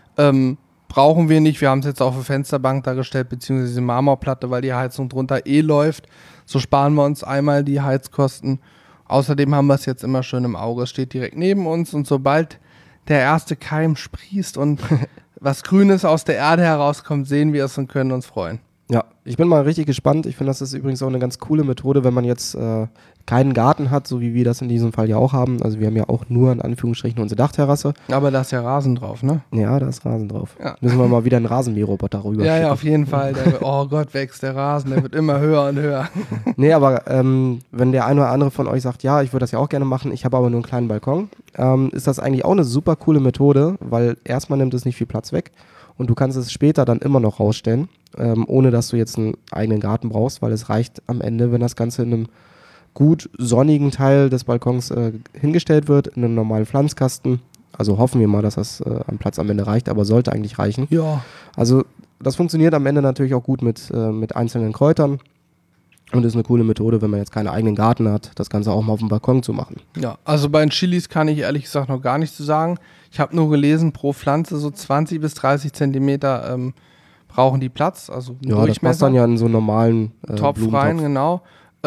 Speaker 1: Brauchen wir nicht, wir haben es jetzt auf eine Fensterbank dargestellt, beziehungsweise diese Marmorplatte, weil die Heizung drunter läuft. So sparen wir uns einmal die Heizkosten. Außerdem haben wir es jetzt immer schön im Auge, es steht direkt neben uns und sobald der erste Keim sprießt und was Grünes aus der Erde herauskommt, sehen wir es und können uns freuen.
Speaker 2: Ja, ich bin mal richtig gespannt. Ich finde, das ist übrigens auch eine ganz coole Methode, wenn man jetzt keinen Garten hat, so wie wir das in diesem Fall ja auch haben. Also wir haben ja auch nur in Anführungsstrichen unsere Dachterrasse.
Speaker 1: Aber da ist ja Rasen drauf, ne?
Speaker 2: Ja, da ist Rasen drauf.
Speaker 1: Ja.
Speaker 2: Müssen wir mal wieder einen Rasenmäherroboter rüber
Speaker 1: Ja,
Speaker 2: schicken.
Speaker 1: ja, auf jeden Fall. Oh Gott, wächst der Rasen, der wird immer höher und höher.
Speaker 2: Nee, aber wenn der eine oder andere von euch sagt, ja, ich würde das ja auch gerne machen, ich habe aber nur einen kleinen Balkon, ist das eigentlich auch eine super coole Methode, weil erstmal nimmt es nicht viel Platz weg und du kannst es später dann immer noch rausstellen, ohne dass du jetzt einen eigenen Garten brauchst, weil es reicht am Ende, wenn das Ganze in einem gut sonnigen Teil des Balkons hingestellt wird, in einem normalen Pflanzkasten. Also hoffen wir mal, dass das am Platz am Ende reicht, aber sollte eigentlich reichen.
Speaker 1: Ja.
Speaker 2: Also das funktioniert am Ende natürlich auch gut mit einzelnen Kräutern und ist eine coole Methode, wenn man jetzt keinen eigenen Garten hat, das Ganze auch mal auf dem Balkon zu machen.
Speaker 1: Ja, also bei den Chilis kann ich ehrlich gesagt noch gar nichts zu sagen. Ich habe nur gelesen, pro Pflanze so 20 bis 30 Zentimeter brauchen die Platz, also
Speaker 2: Ja, das passt dann ja in so einen normalen
Speaker 1: Topf
Speaker 2: Blumentopf.
Speaker 1: rein, genau.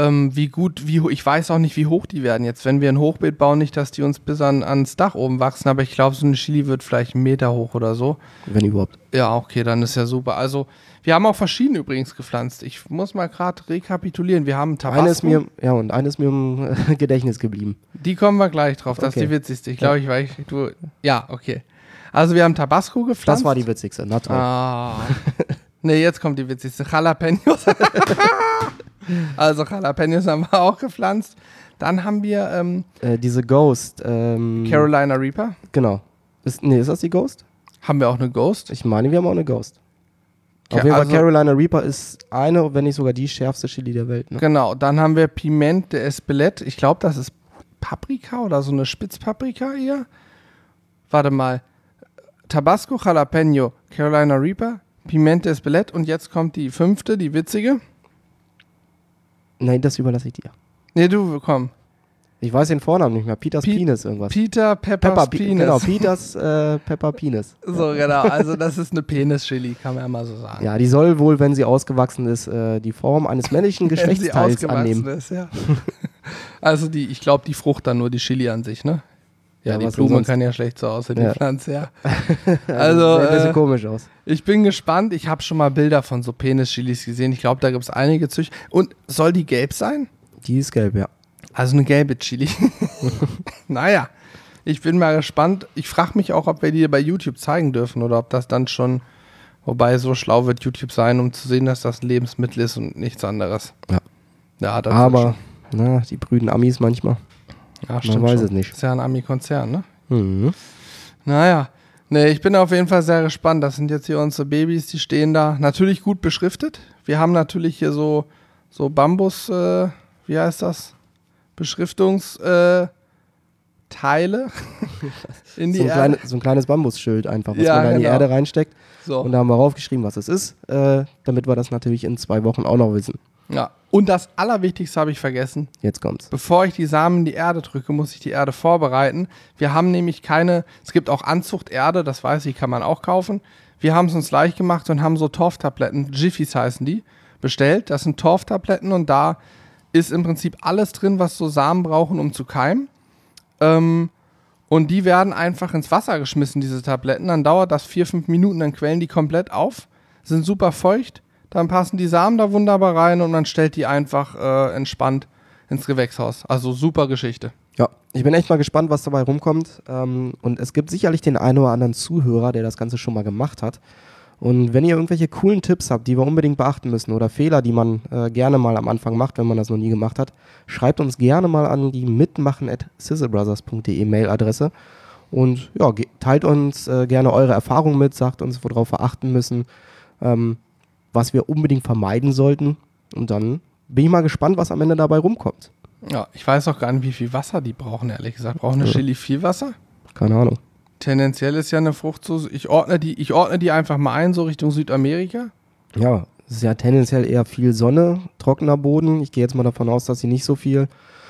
Speaker 1: Ich weiß auch nicht, wie hoch die werden jetzt. Wenn wir ein Hochbeet bauen, nicht, dass die uns bis ans Dach oben wachsen, aber ich glaube, so eine Chili wird vielleicht 1 Meter hoch oder so.
Speaker 2: Wenn überhaupt.
Speaker 1: Ja, okay, dann ist ja super. Also, wir haben auch verschiedene übrigens gepflanzt. Ich muss mal gerade rekapitulieren. Wir haben Tabasco.
Speaker 2: Eine ist mir im Gedächtnis geblieben.
Speaker 1: Die kommen wir gleich drauf. Das ist
Speaker 2: Okay.
Speaker 1: die witzigste. Ich glaube, ja, okay. Also, wir haben Tabasco gepflanzt.
Speaker 2: Das war die witzigste, na toll.
Speaker 1: Ah. Nee, jetzt kommt die witzigste. Jalapenos. Also Jalapenos haben wir auch gepflanzt. Dann haben wir
Speaker 2: Diese Ghost.
Speaker 1: Carolina Reaper.
Speaker 2: Genau. Ist das die Ghost?
Speaker 1: Haben wir auch eine Ghost.
Speaker 2: Ich meine, wir haben auch eine Ghost.
Speaker 1: Ja,
Speaker 2: Auf jeden Fall,
Speaker 1: also-
Speaker 2: Carolina Reaper ist eine, wenn nicht sogar die schärfste Chili der Welt. Ne?
Speaker 1: Genau. Dann haben wir Piment de Espelette. Ich glaube, das ist Paprika oder so eine Spitzpaprika eher. Warte mal. Tabasco, Jalapeno, Carolina Reaper, Piment de Espelette und jetzt kommt die 5., die witzige.
Speaker 2: Nein, das überlasse ich dir.
Speaker 1: Nee, du, komm.
Speaker 2: Ich weiß den Vornamen nicht mehr. Peters
Speaker 1: Pi-
Speaker 2: Penis irgendwas.
Speaker 1: Peter Peppers Penis.
Speaker 2: Genau, Peters Pepper Penis.
Speaker 1: So, genau. Also das ist eine Penis-Chili, kann man ja mal so sagen.
Speaker 2: Ja, die soll wohl, wenn sie ausgewachsen ist, die Form eines männlichen
Speaker 1: Wenn sie
Speaker 2: Geschlechtsteils
Speaker 1: ausgewachsen
Speaker 2: annehmen.
Speaker 1: ist, ja. Also ich glaube, die Frucht dann nur die Chili an sich, ne? Ja,
Speaker 2: Ja,
Speaker 1: die
Speaker 2: was denn
Speaker 1: Blume
Speaker 2: sonst?
Speaker 1: kann ja schlecht so aussehen,
Speaker 2: Ja.
Speaker 1: die Pflanze, ja.
Speaker 2: Also, sieht ein bisschen
Speaker 1: Also,
Speaker 2: komisch aus.
Speaker 1: ich bin gespannt. Ich habe schon mal Bilder von so Penis-Chilis gesehen. Ich glaube, da gibt es einige Züchter. Und soll die gelb sein?
Speaker 2: Die ist gelb, ja.
Speaker 1: Also eine gelbe Chili. Naja, ich bin mal gespannt. Ich frage mich auch, ob wir die bei YouTube zeigen dürfen oder ob das dann schon, wobei so schlau wird YouTube sein, um zu sehen, dass das ein Lebensmittel ist und nichts anderes.
Speaker 2: Ja.
Speaker 1: Ja, das
Speaker 2: Aber, na, die brüden Amis manchmal.
Speaker 1: ja, stimmt
Speaker 2: weiß
Speaker 1: schon.
Speaker 2: es nicht.
Speaker 1: Ist ja ein Ami-Konzern, ne?
Speaker 2: Mhm.
Speaker 1: Naja. Nee, ich bin auf jeden Fall sehr gespannt. Das sind jetzt hier unsere Babys, die stehen da. Natürlich gut beschriftet. Wir haben natürlich hier so Bambus, wie heißt das? Beschriftungstechnik Teile in die
Speaker 2: So
Speaker 1: Erde.
Speaker 2: ein kleines Bambusschild einfach, was
Speaker 1: Ja,
Speaker 2: man da in die
Speaker 1: genau.
Speaker 2: Erde reinsteckt.
Speaker 1: So.
Speaker 2: Und da haben wir raufgeschrieben, was es ist, damit wir das natürlich in 2 Wochen auch noch wissen.
Speaker 1: Ja. Und das Allerwichtigste habe ich vergessen.
Speaker 2: Jetzt kommt's.
Speaker 1: Bevor ich die Samen in die Erde drücke, muss ich die Erde vorbereiten. Wir haben nämlich es gibt auch Anzuchterde, das weiß ich, kann man auch kaufen. Wir haben es uns leicht gemacht und haben so Torftabletten, Jiffys heißen die, bestellt. Das sind Torftabletten und da ist im Prinzip alles drin, was so Samen brauchen, um zu keimen. Und die werden einfach ins Wasser geschmissen, diese Tabletten. Dann dauert das 4-5 Minuten, dann quellen die komplett auf, sind super feucht. Dann passen die Samen da wunderbar rein und man stellt die einfach entspannt ins Gewächshaus. Also super Geschichte.
Speaker 2: Ja, ich bin echt mal gespannt, was dabei rumkommt. Und es gibt sicherlich den einen oder anderen Zuhörer, der das Ganze schon mal gemacht hat. Und wenn ihr irgendwelche coolen Tipps habt, die wir unbedingt beachten müssen oder Fehler, die man gerne mal am Anfang macht, wenn man das noch nie gemacht hat, schreibt uns gerne mal an die mitmachen@sizzlebrothers.de Mailadresse und ja, teilt uns gerne eure Erfahrungen mit, sagt uns, worauf wir achten müssen, was wir unbedingt vermeiden sollten und dann bin ich mal gespannt, was am Ende dabei rumkommt.
Speaker 1: Ja, ich weiß auch gar nicht, wie viel Wasser die brauchen, ehrlich gesagt. Brauchen eine Chili viel Wasser?
Speaker 2: Keine Ahnung.
Speaker 1: Tendenziell ist ja eine Frucht so, ich ordne die einfach mal ein, so Richtung Südamerika.
Speaker 2: Ja, es ist ja tendenziell eher viel Sonne, trockener Boden. Ich gehe jetzt mal davon aus, dass sie nicht so viel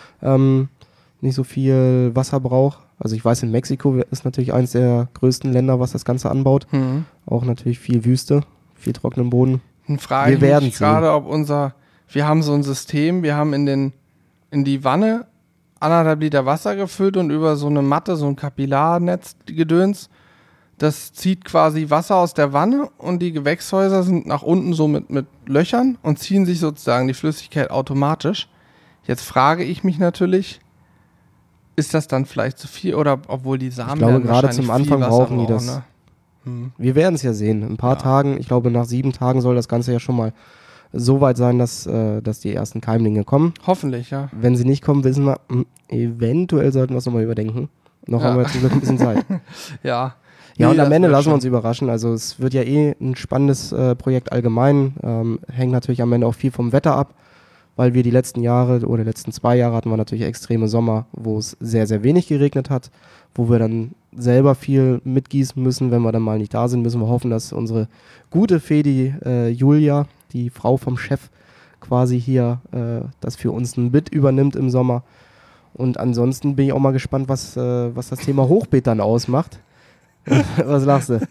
Speaker 2: Wasser braucht. Also ich weiß, in Mexiko ist natürlich eines der größten Länder, was das Ganze anbaut. Auch natürlich viel Wüste, viel trockenen Boden.
Speaker 1: Dann frage
Speaker 2: Wir
Speaker 1: ich
Speaker 2: werden
Speaker 1: mich
Speaker 2: sehen.
Speaker 1: gerade, ob wir haben so ein System, wir haben in die Wanne 1,5 Liter Wasser gefüllt und über so eine Matte, so ein Kapillarnetz-Gedöns, das zieht quasi Wasser aus der Wanne und die Gewächshäuser sind nach unten so mit Löchern und ziehen sich sozusagen die Flüssigkeit automatisch. Jetzt frage ich mich natürlich, ist das dann vielleicht zu viel oder obwohl die Samen
Speaker 2: Ich glaube,
Speaker 1: werden
Speaker 2: gerade
Speaker 1: wahrscheinlich
Speaker 2: zum Anfang
Speaker 1: viel Wasser
Speaker 2: brauchen die das.
Speaker 1: Ne?
Speaker 2: Wir werden es ja sehen. In ein paar Tagen, ich glaube nach 7 Tagen soll das Ganze ja schon mal so weit sein, dass die ersten Keimlinge kommen.
Speaker 1: Hoffentlich, ja.
Speaker 2: Wenn sie nicht kommen, wissen wir, eventuell sollten wir es nochmal überdenken. Noch haben wir zum Glück ein bisschen Zeit.
Speaker 1: Ja.
Speaker 2: Ja, und
Speaker 1: Nee,
Speaker 2: am
Speaker 1: das
Speaker 2: Ende
Speaker 1: wird
Speaker 2: lassen wir
Speaker 1: schon.
Speaker 2: uns überraschen. Also es wird ja ein spannendes Projekt allgemein. Hängt natürlich am Ende auch viel vom Wetter ab, weil wir die letzten 2 Jahre hatten wir natürlich extreme Sommer, wo es sehr, sehr wenig geregnet hat, wo wir dann selber viel mitgießen müssen. Wenn wir dann mal nicht da sind, müssen wir hoffen, dass unsere gute Fee, die Julia, die Frau vom Chef, quasi hier das für uns ein Bit übernimmt im Sommer. Und ansonsten bin ich auch mal gespannt, was das Thema Hochbeet dann ausmacht. Was lachst du?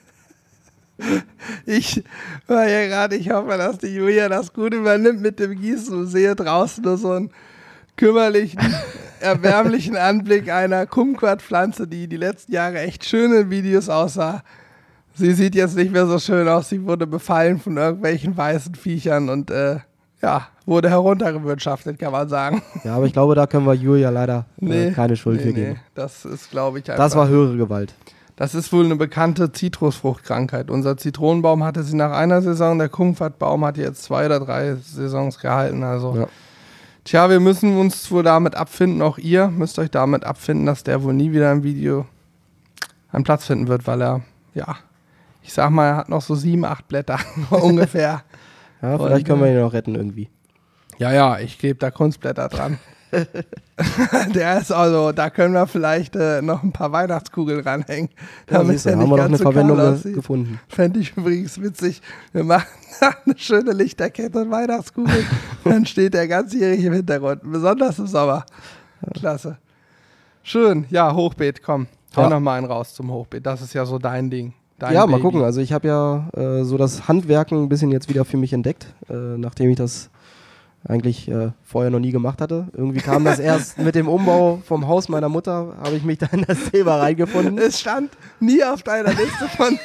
Speaker 1: Ich war ja gerade, ich hoffe, dass die Julia das gut übernimmt mit dem Gießen und sehe draußen nur so einen kümmerlichen, erbärmlichen Anblick einer Kumquat-Pflanze, die letzten Jahre echt schön in Videos aussah. Sie sieht jetzt nicht mehr so schön aus, sie wurde befallen von irgendwelchen weißen Viechern und wurde heruntergewirtschaftet, kann man sagen.
Speaker 2: Ja, aber ich glaube, da können wir Julia leider keine Schuld für geben.
Speaker 1: Das ist, glaube ich, einfach.
Speaker 2: Das war höhere Gewalt.
Speaker 1: Das ist wohl eine bekannte Zitrusfruchtkrankheit. Unser Zitronenbaum hatte sie nach einer Saison, der Kumquat-Baum hat jetzt 2 oder 3 Saisons gehalten. Also,
Speaker 2: Ja.
Speaker 1: Tja, wir müssen uns wohl damit abfinden, auch ihr müsst euch damit abfinden, dass der wohl nie wieder im Video einen Platz finden wird, weil er, ich sag mal, er hat noch so 7, 8 Blätter ungefähr.
Speaker 2: Ja, vielleicht können wir ihn noch retten irgendwie.
Speaker 1: Ja, ich klebe da Kunstblätter dran. Der ist also, da können wir vielleicht noch ein paar Weihnachtskugeln ranhängen.
Speaker 2: Ja, siehst du,
Speaker 1: er
Speaker 2: haben wir doch
Speaker 1: ganz
Speaker 2: eine
Speaker 1: so kahl
Speaker 2: Verwendung
Speaker 1: aussieht.
Speaker 2: gefunden.
Speaker 1: Fände ich übrigens witzig. Wir machen eine schöne Lichterkette und Weihnachtskugeln. Dann steht der ganzjährig im Hintergrund, besonders im Sommer. Klasse. Schön. Ja, Hochbeet, komm. Hau
Speaker 2: Ja.
Speaker 1: noch mal einen raus zum Hochbeet. Das ist ja so dein Ding. Dein
Speaker 2: Ja, mal
Speaker 1: Baby.
Speaker 2: gucken. Also ich habe ja so das Handwerken ein bisschen jetzt wieder für mich entdeckt, nachdem ich das eigentlich vorher noch nie gemacht hatte. Irgendwie kam das erst mit dem Umbau vom Haus meiner Mutter, habe ich mich da in das Thema reingefunden.
Speaker 1: Es stand nie auf deiner Liste von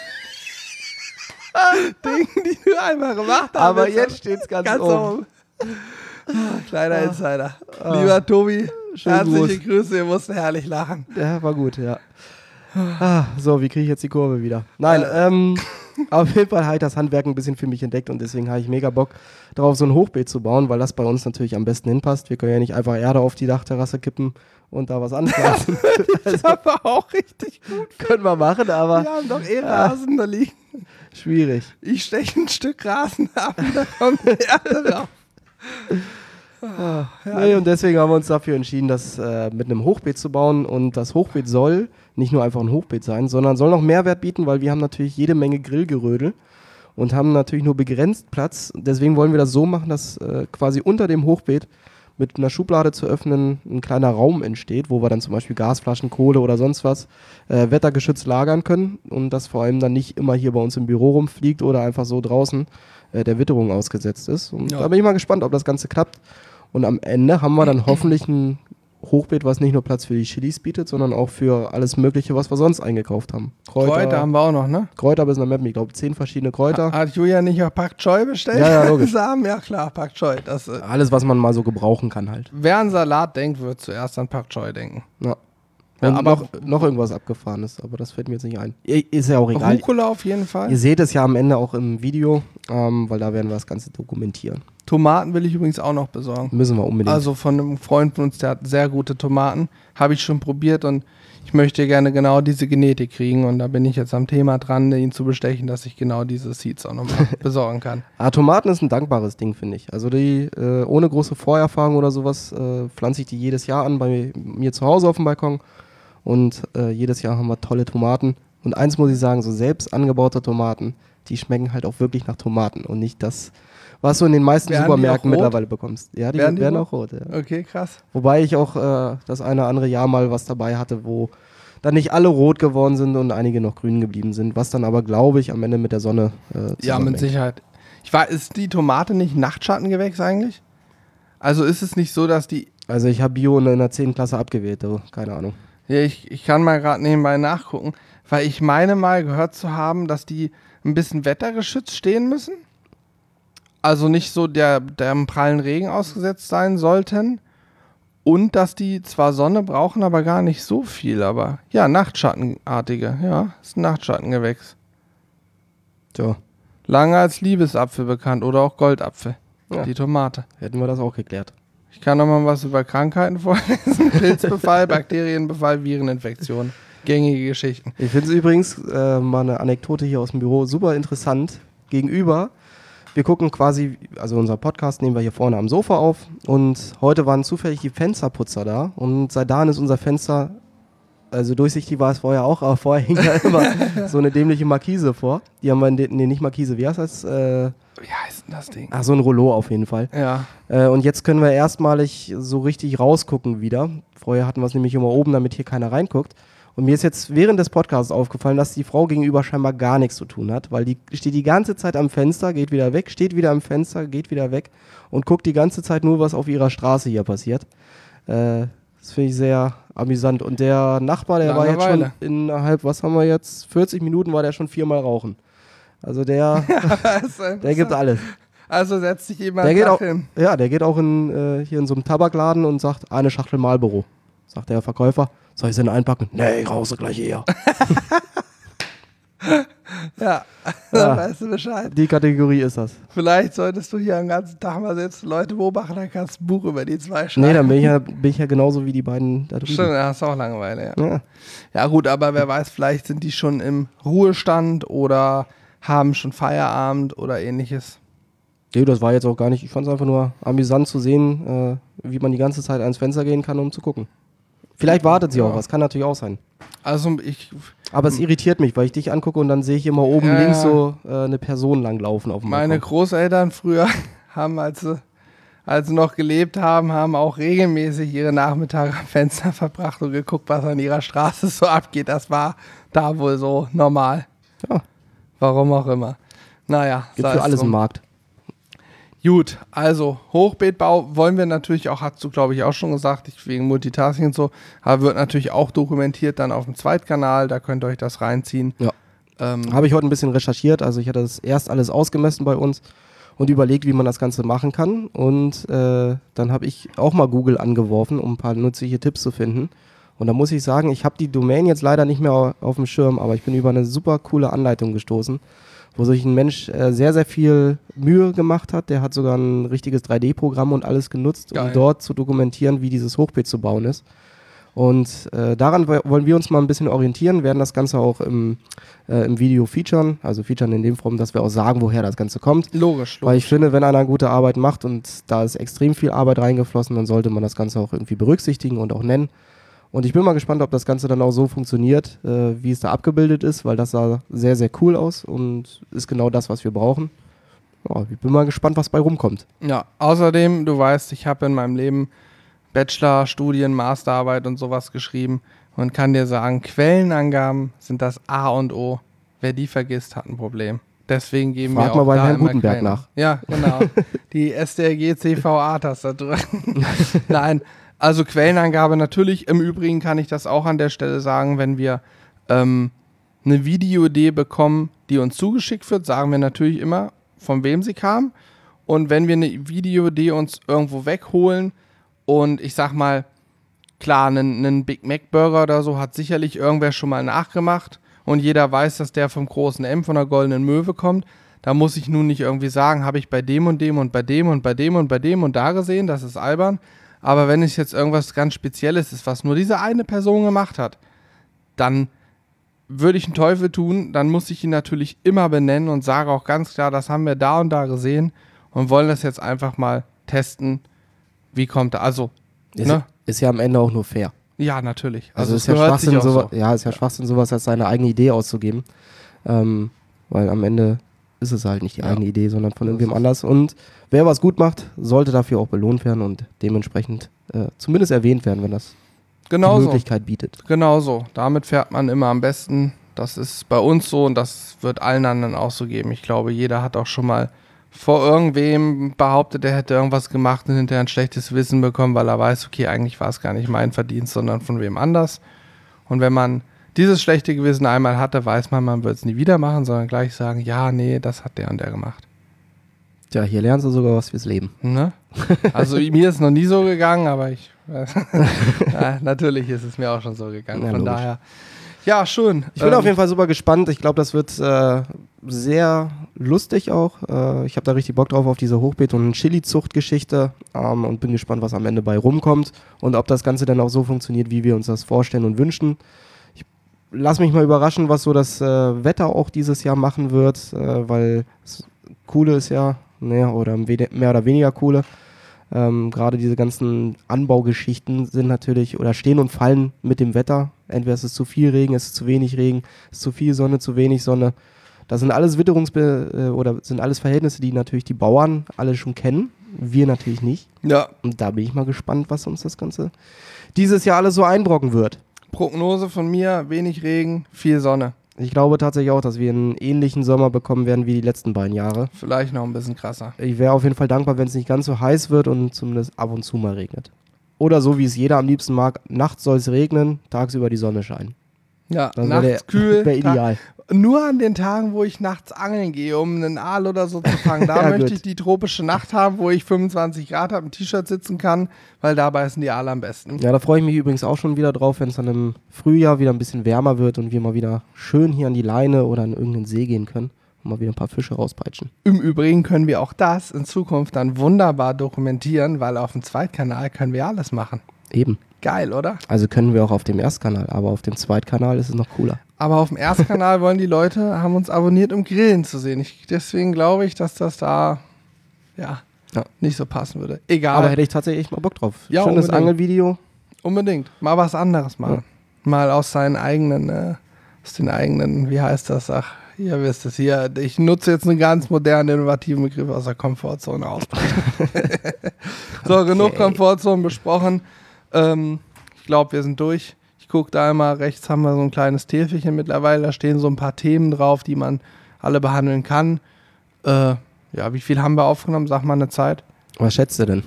Speaker 1: Dingen, die du einmal gemacht hast.
Speaker 2: Aber jetzt steht es ganz oben.
Speaker 1: Kleiner Insider. Lieber Tobi,
Speaker 2: Schönen
Speaker 1: herzliche Grüße, wir mussten herrlich lachen.
Speaker 2: Ja, war gut, ja. So, wie kriege ich jetzt die Kurve wieder? Nein, auf jeden Fall habe ich das Handwerk ein bisschen für mich entdeckt und deswegen habe ich mega Bock darauf, so ein Hochbeet zu bauen, weil das bei uns natürlich am besten hinpasst. Wir können ja nicht einfach Erde auf die Dachterrasse kippen und da was anpflanzen.
Speaker 1: Das ist aber auch richtig gut.
Speaker 2: Können wir machen, aber
Speaker 1: Wir haben doch Rasen da liegen.
Speaker 2: schwierig.
Speaker 1: Ich steche ein Stück Rasen ab und da kommt die Erde drauf.
Speaker 2: Nee, und deswegen haben wir uns dafür entschieden, das mit einem Hochbeet zu bauen. Und das Hochbeet soll nicht nur einfach ein Hochbeet sein, sondern soll noch Mehrwert bieten, weil wir haben natürlich jede Menge Grillgerödel und haben natürlich nur begrenzt Platz. Deswegen wollen wir das so machen, dass quasi unter dem Hochbeet mit einer Schublade zu öffnen ein kleiner Raum entsteht, wo wir dann zum Beispiel Gasflaschen, Kohle oder sonst was wettergeschützt lagern können und das vor allem dann nicht immer hier bei uns im Büro rumfliegt oder einfach so draußen der Witterung ausgesetzt ist. Und da bin ich mal gespannt, ob das Ganze klappt. Und am Ende haben wir dann hoffentlich ein Hochbeet, was nicht nur Platz für die Chilis bietet, sondern auch für alles Mögliche, was wir sonst eingekauft haben.
Speaker 1: Kräuter haben wir auch noch, ne?
Speaker 2: Kräuter bis nach Mappen, ich glaube 10 verschiedene Kräuter.
Speaker 1: Hat Julia nicht auch Pak Choi bestellt?
Speaker 2: Ja, logisch.
Speaker 1: Samen? Ja klar, Pak Choi. Das,
Speaker 2: Alles, was man mal so gebrauchen kann halt.
Speaker 1: wer an Salat denkt, wird zuerst an Pak Choi denken.
Speaker 2: Ja.
Speaker 1: Ja,
Speaker 2: Und
Speaker 1: aber
Speaker 2: noch irgendwas Abgefahrenes, aber das fällt mir jetzt nicht ein. Ist ja auch egal.
Speaker 1: Rucola auf jeden Fall.
Speaker 2: Ihr seht es ja am Ende auch im Video, weil da werden wir das Ganze dokumentieren.
Speaker 1: Tomaten will ich übrigens auch noch besorgen.
Speaker 2: Müssen wir unbedingt.
Speaker 1: Also von einem Freund von uns, der hat sehr gute Tomaten. Habe ich schon probiert und ich möchte gerne genau diese Genetik kriegen. Und da bin ich jetzt am Thema dran, ihn zu bestechen, dass ich genau diese Seeds auch nochmal besorgen kann.
Speaker 2: Tomaten ist ein dankbares Ding, finde ich. Also die ohne große Vorerfahrung oder sowas pflanze ich die jedes Jahr an bei mir zu Hause auf dem Balkon. Und jedes Jahr haben wir tolle Tomaten. Und eins muss ich sagen, so selbst angebaute Tomaten, die schmecken halt auch wirklich nach Tomaten und nicht das, was du in den meisten
Speaker 1: Werden
Speaker 2: Supermärkten
Speaker 1: die auch rot?
Speaker 2: mittlerweile bekommst. Ja, die
Speaker 1: Werden
Speaker 2: werden
Speaker 1: die
Speaker 2: auch rot. Ja.
Speaker 1: Okay, krass.
Speaker 2: Wobei ich auch das eine oder andere Jahr mal was dabei hatte, wo dann nicht alle rot geworden sind und einige noch grün geblieben sind, was dann aber, glaube ich, am Ende mit der Sonne
Speaker 1: Ja, mit
Speaker 2: zusammenhängt.
Speaker 1: Sicherheit. Ist die Tomate nicht Nachtschattengewächs eigentlich? Also ist es nicht so, dass die...
Speaker 2: Also ich habe Bio in der 10. Klasse abgewählt, keine Ahnung.
Speaker 1: Ja, ich kann mal gerade nebenbei nachgucken, weil ich meine mal gehört zu haben, dass die ein bisschen wettergeschützt stehen müssen. Also nicht so der prallen Regen ausgesetzt sein sollten. Und dass die zwar Sonne brauchen, aber gar nicht so viel. Aber ja, Nachtschattenartige. Ja, ist ein Nachtschattengewächs.
Speaker 2: Tja,
Speaker 1: Lange als Liebesapfel bekannt oder auch Goldapfel.
Speaker 2: Ja.
Speaker 1: Die Tomate.
Speaker 2: hätten wir das auch geklärt.
Speaker 1: Ich kann noch mal was über Krankheiten vorlesen. Pilzbefall, Bakterienbefall, Vireninfektion. Gängige Geschichten.
Speaker 2: Ich finde es übrigens, mal eine Anekdote hier aus dem Büro, super interessant. Gegenüber, wir gucken quasi, also unser Podcast nehmen wir hier vorne am Sofa auf und heute waren zufällig die Fensterputzer da und seit dahin ist unser Fenster, also durchsichtig war es vorher auch, aber vorher hing da immer so eine dämliche Markise vor. Die haben wir, nee, nicht Markise, wie heißt das?
Speaker 1: Wie heißt denn das Ding?
Speaker 2: Ach, so ein Rollo auf jeden Fall.
Speaker 1: Ja.
Speaker 2: Und jetzt können wir erstmalig so richtig rausgucken wieder. Vorher hatten wir es nämlich immer oben, damit hier keiner reinguckt. Und mir ist jetzt während des Podcasts aufgefallen, dass die Frau gegenüber scheinbar gar nichts zu tun hat, weil die steht die ganze Zeit am Fenster, geht wieder weg, steht wieder am Fenster, geht wieder weg und guckt die ganze Zeit nur, was auf ihrer Straße hier passiert. Das finde ich sehr amüsant. Und der Nachbar, der war jetzt schon innerhalb, was haben wir jetzt, 40 Minuten war der schon 4-mal rauchen. Also der gibt alles.
Speaker 1: Also setzt sich jemand
Speaker 2: Der geht auch,
Speaker 1: hin.
Speaker 2: ja, der geht auch hier in so einem Tabakladen und sagt, eine Schachtel Marlboro. Sagt der Verkäufer, soll ich sie denn einpacken? Nee, ich rauche gleich eher.
Speaker 1: Ja, dann weißt du Bescheid.
Speaker 2: Die Kategorie ist das.
Speaker 1: Vielleicht solltest du hier den ganzen Tag mal sitzen, Leute beobachten, dann kannst du ein Buch über die zwei schreiben.
Speaker 2: Nee, dann bin ich ja genauso wie die beiden da drüben.
Speaker 1: Stimmt, da hast du auch Langeweile, ja.
Speaker 2: Ja.
Speaker 1: Ja gut, aber wer weiß, vielleicht sind die schon im Ruhestand oder haben schon Feierabend oder ähnliches.
Speaker 2: Nee, das war jetzt auch gar nicht, ich fand es einfach nur amüsant zu sehen, wie man die ganze Zeit ans Fenster gehen kann, um zu gucken. Vielleicht wartet sie auch, was kann natürlich auch sein.
Speaker 1: Also
Speaker 2: Aber es irritiert mich, weil ich dich angucke und dann sehe ich immer oben
Speaker 1: Ja,
Speaker 2: links
Speaker 1: ja.
Speaker 2: so eine Person langlaufen auf dem
Speaker 1: meine
Speaker 2: Balkon.
Speaker 1: Großeltern früher haben, als sie noch gelebt haben, haben auch regelmäßig ihre Nachmittage am Fenster verbracht und geguckt, was an ihrer Straße so abgeht. Das war da wohl so normal.
Speaker 2: Ja.
Speaker 1: Warum auch immer. Naja,
Speaker 2: Gibt
Speaker 1: sei
Speaker 2: für
Speaker 1: es
Speaker 2: alles
Speaker 1: drum.
Speaker 2: einen Markt.
Speaker 1: Gut, also Hochbeetbau wollen wir natürlich auch, hast du glaube ich auch schon gesagt, wegen Multitasking und so, aber wird natürlich auch dokumentiert dann auf dem Zweitkanal, da könnt ihr euch das reinziehen.
Speaker 2: Ja. Habe ich heute ein bisschen recherchiert, also ich hatte das erst alles ausgemessen bei uns und überlegt, wie man das Ganze machen kann und dann habe ich auch mal Google angeworfen, um ein paar nützliche Tipps zu finden und da muss ich sagen, ich habe die Domain jetzt leider nicht mehr auf dem Schirm, aber ich bin über eine super coole Anleitung gestoßen, wo sich ein Mensch sehr, sehr viel Mühe gemacht hat. Der hat sogar ein richtiges 3D-Programm und alles genutzt,
Speaker 1: Geil.
Speaker 2: um dort zu dokumentieren, wie dieses Hochbeet zu bauen ist. Und daran wollen wir uns mal ein bisschen orientieren, werden das Ganze auch im Video featuren, also featuren in dem Form, dass wir auch sagen, woher das Ganze kommt.
Speaker 1: Logisch.
Speaker 2: Weil ich finde, wenn einer gute Arbeit macht und da ist extrem viel Arbeit reingeflossen, dann sollte man das Ganze auch irgendwie berücksichtigen und auch nennen. Und ich bin mal gespannt, ob das Ganze dann auch so funktioniert, wie es da abgebildet ist, weil das sah sehr, sehr cool aus und ist genau das, was wir brauchen. Ja, ich bin mal gespannt, was bei rumkommt.
Speaker 1: Ja, außerdem, du weißt, ich habe in meinem Leben Bachelor, Studien, Masterarbeit und sowas geschrieben und kann dir sagen, Quellenangaben sind das A und O. Wer die vergisst, hat ein Problem. Deswegen geben wir
Speaker 2: Frag
Speaker 1: auch
Speaker 2: mal bei
Speaker 1: da
Speaker 2: Herrn
Speaker 1: immer
Speaker 2: Gutenberg
Speaker 1: keine.
Speaker 2: nach.
Speaker 1: Ja, genau. Die STRG-CVA-Tastatur. Nein, also Quellenangabe natürlich. Im Übrigen kann ich das auch an der Stelle sagen, wenn wir eine Videoidee bekommen, die uns zugeschickt wird, sagen wir natürlich immer, von wem sie kam. Und wenn wir eine Videoidee uns irgendwo wegholen und ich sag mal, klar, einen Big Mac Burger oder so hat sicherlich irgendwer schon mal nachgemacht und jeder weiß, dass der vom großen M von der Goldenen Möwe kommt. Da muss ich nun nicht irgendwie sagen, habe ich bei dem und dem und bei dem und bei dem und bei dem und da gesehen, das ist albern. Aber wenn es jetzt irgendwas ganz Spezielles ist, was nur diese eine Person gemacht hat, dann würde ich einen Teufel tun, dann muss ich ihn natürlich immer benennen und sage auch ganz klar, das haben wir da und da gesehen und wollen das jetzt einfach mal testen. Wie kommt er? Also,
Speaker 2: Ist ja am Ende auch nur fair.
Speaker 1: ja, natürlich.
Speaker 2: Also
Speaker 1: es
Speaker 2: ist ja
Speaker 1: gehört sich
Speaker 2: Schwachsinn,
Speaker 1: auch so.
Speaker 2: Ja, ist ja Schwachsinn, sowas als seine eigene Idee auszugeben. Weil am Ende ist es halt nicht die eigene Idee, sondern von irgendwem anders. Und wer was gut macht, sollte dafür auch belohnt werden und dementsprechend zumindest erwähnt werden, wenn das die Möglichkeit bietet.
Speaker 1: Genau so. Damit fährt man immer am besten. Das ist bei uns so und das wird allen anderen auch so geben. Ich glaube, jeder hat auch schon mal vor irgendwem behauptet, er hätte irgendwas gemacht und hinterher ein schlechtes Wissen bekommen, weil er weiß, okay, eigentlich war es gar nicht mein Verdienst, sondern von wem anders. Und wenn man dieses schlechte Gewissen einmal hatte, weiß man wird es nie wieder machen, sondern gleich sagen, ja, nee, das hat der und der gemacht.
Speaker 2: Tja, hier lernst du sogar was fürs Leben.
Speaker 1: Ne? Also mir ist noch nie so gegangen, aber ich ja, natürlich ist es mir auch schon so gegangen.
Speaker 2: Ja,
Speaker 1: Von
Speaker 2: logisch.
Speaker 1: daher, ja, schön.
Speaker 2: Ich bin auf jeden Fall super gespannt. Ich glaube, das wird sehr lustig auch. Ich habe da richtig Bock drauf auf diese Hochbeet- und Chili-Zucht-Geschichte und bin gespannt, was am Ende bei rumkommt und ob das Ganze dann auch so funktioniert, wie wir uns das vorstellen und wünschen. Ich lass mich mal überraschen, was so das Wetter auch dieses Jahr machen wird, weil das Coole ist ja, mehr oder weniger coole. Gerade diese ganzen Anbaugeschichten sind natürlich oder stehen und fallen mit dem Wetter. Entweder ist es zu viel Regen, ist es zu wenig Regen, ist zu viel Sonne, zu wenig Sonne. Das sind alles sind alles Verhältnisse, die natürlich die Bauern alle schon kennen. Wir natürlich nicht.
Speaker 1: Ja.
Speaker 2: Und da bin ich mal gespannt, was uns das Ganze dieses Jahr alles so einbrocken wird.
Speaker 1: Prognose von mir, wenig Regen, viel Sonne.
Speaker 2: Ich glaube tatsächlich auch, dass wir einen ähnlichen Sommer bekommen werden wie die letzten beiden Jahre.
Speaker 1: Vielleicht noch ein bisschen krasser.
Speaker 2: Ich wäre auf jeden Fall dankbar, wenn es nicht ganz so heiß wird und zumindest ab und zu mal regnet. Oder so, wie es jeder am liebsten mag, nachts soll es regnen, tagsüber die Sonne scheinen.
Speaker 1: Ja,
Speaker 2: Das
Speaker 1: nachts kühl.
Speaker 2: Wäre ideal.
Speaker 1: Nur an den Tagen, wo ich nachts angeln gehe, um einen Aal oder so zu fangen, da
Speaker 2: Ja,
Speaker 1: möchte
Speaker 2: gut.
Speaker 1: ich die tropische Nacht haben, wo ich 25 Grad habe, im T-Shirt sitzen kann, weil dabei sind die Aale am besten.
Speaker 2: Ja, da freue ich mich übrigens auch schon wieder drauf, wenn es dann im Frühjahr wieder ein bisschen wärmer wird und wir mal wieder schön hier an die Leine oder an irgendeinen See gehen können und mal wieder ein paar Fische rauspeitschen.
Speaker 1: Im Übrigen können wir auch das in Zukunft dann wunderbar dokumentieren, weil auf dem Zweitkanal können wir alles machen.
Speaker 2: Eben.
Speaker 1: Geil, oder?
Speaker 2: Also können wir auch auf dem Erstkanal, aber auf dem Zweitkanal ist es noch cooler.
Speaker 1: Aber auf dem Erstkanal wollen die Leute, haben uns abonniert, um Grillen zu sehen. Deswegen glaube ich, dass das da
Speaker 2: Ja.
Speaker 1: nicht so passen würde. Egal.
Speaker 2: Aber hätte ich tatsächlich echt mal Bock drauf.
Speaker 1: Ja,
Speaker 2: Schönes
Speaker 1: unbedingt.
Speaker 2: Angelvideo.
Speaker 1: Unbedingt. Mal was anderes machen. Mal aus seinen eigenen, wie heißt das? Ach, ihr wisst es hier. Ich nutze jetzt einen ganz modernen, innovativen Begriff aus der Komfortzone aus. So, genug Komfortzone besprochen. Ich glaube, wir sind durch. Ich gucke da einmal, rechts haben wir so ein kleines Täfelchen mittlerweile. Da stehen so ein paar Themen drauf, die man alle behandeln kann. Wie viel haben wir aufgenommen? Sag mal eine Zeit.
Speaker 2: Was schätzt du denn?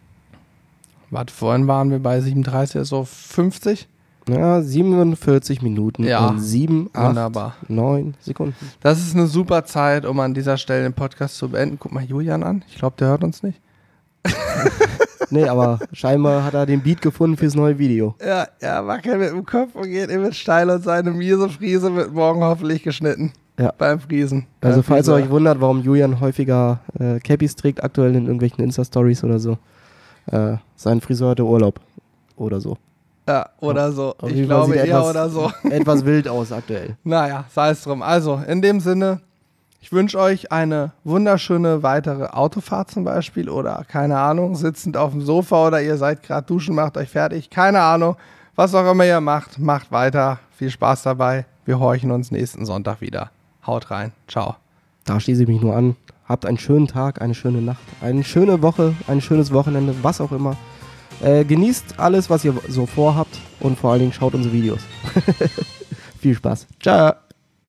Speaker 1: Warte, vorhin waren wir bei 37, so 50.
Speaker 2: Ja, 47 Minuten
Speaker 1: Ja,
Speaker 2: und 7, 8,
Speaker 1: Wunderbar.
Speaker 2: 9 Sekunden.
Speaker 1: Das ist eine super Zeit, um an dieser Stelle den Podcast zu beenden. Guck mal Julian an. Ich glaube, der hört uns nicht.
Speaker 2: Nee, aber scheinbar hat er den Beat gefunden fürs neue Video.
Speaker 1: Ja, wackelt mit dem Kopf und geht immer steil und seine miese Friese wird morgen hoffentlich geschnitten.
Speaker 2: Ja.
Speaker 1: Beim Friesen.
Speaker 2: Also
Speaker 1: Beim
Speaker 2: falls ihr
Speaker 1: Frieser.
Speaker 2: euch wundert, warum Julian häufiger Cappies trägt, aktuell in irgendwelchen Insta-Stories oder so, sein Friseur hatte Urlaub oder so.
Speaker 1: Ja, oder so.
Speaker 2: Auf
Speaker 1: Ich
Speaker 2: jeden Fall
Speaker 1: glaube
Speaker 2: sieht
Speaker 1: eher oder so.
Speaker 2: Etwas wild aus aktuell.
Speaker 1: Naja, sei es drum. Also, in dem Sinne, ich wünsche euch eine wunderschöne weitere Autofahrt zum Beispiel oder, keine Ahnung, sitzend auf dem Sofa oder ihr seid gerade duschen, macht euch fertig. Keine Ahnung, was auch immer ihr macht, macht weiter. Viel Spaß dabei. Wir horchen uns nächsten Sonntag wieder. Haut rein. Ciao.
Speaker 2: Da schließe ich mich nur an. Habt einen schönen Tag, eine schöne Nacht, eine schöne Woche, ein schönes Wochenende, was auch immer. Genießt alles, was ihr so vorhabt und vor allen Dingen schaut unsere Videos. Viel Spaß. Ciao.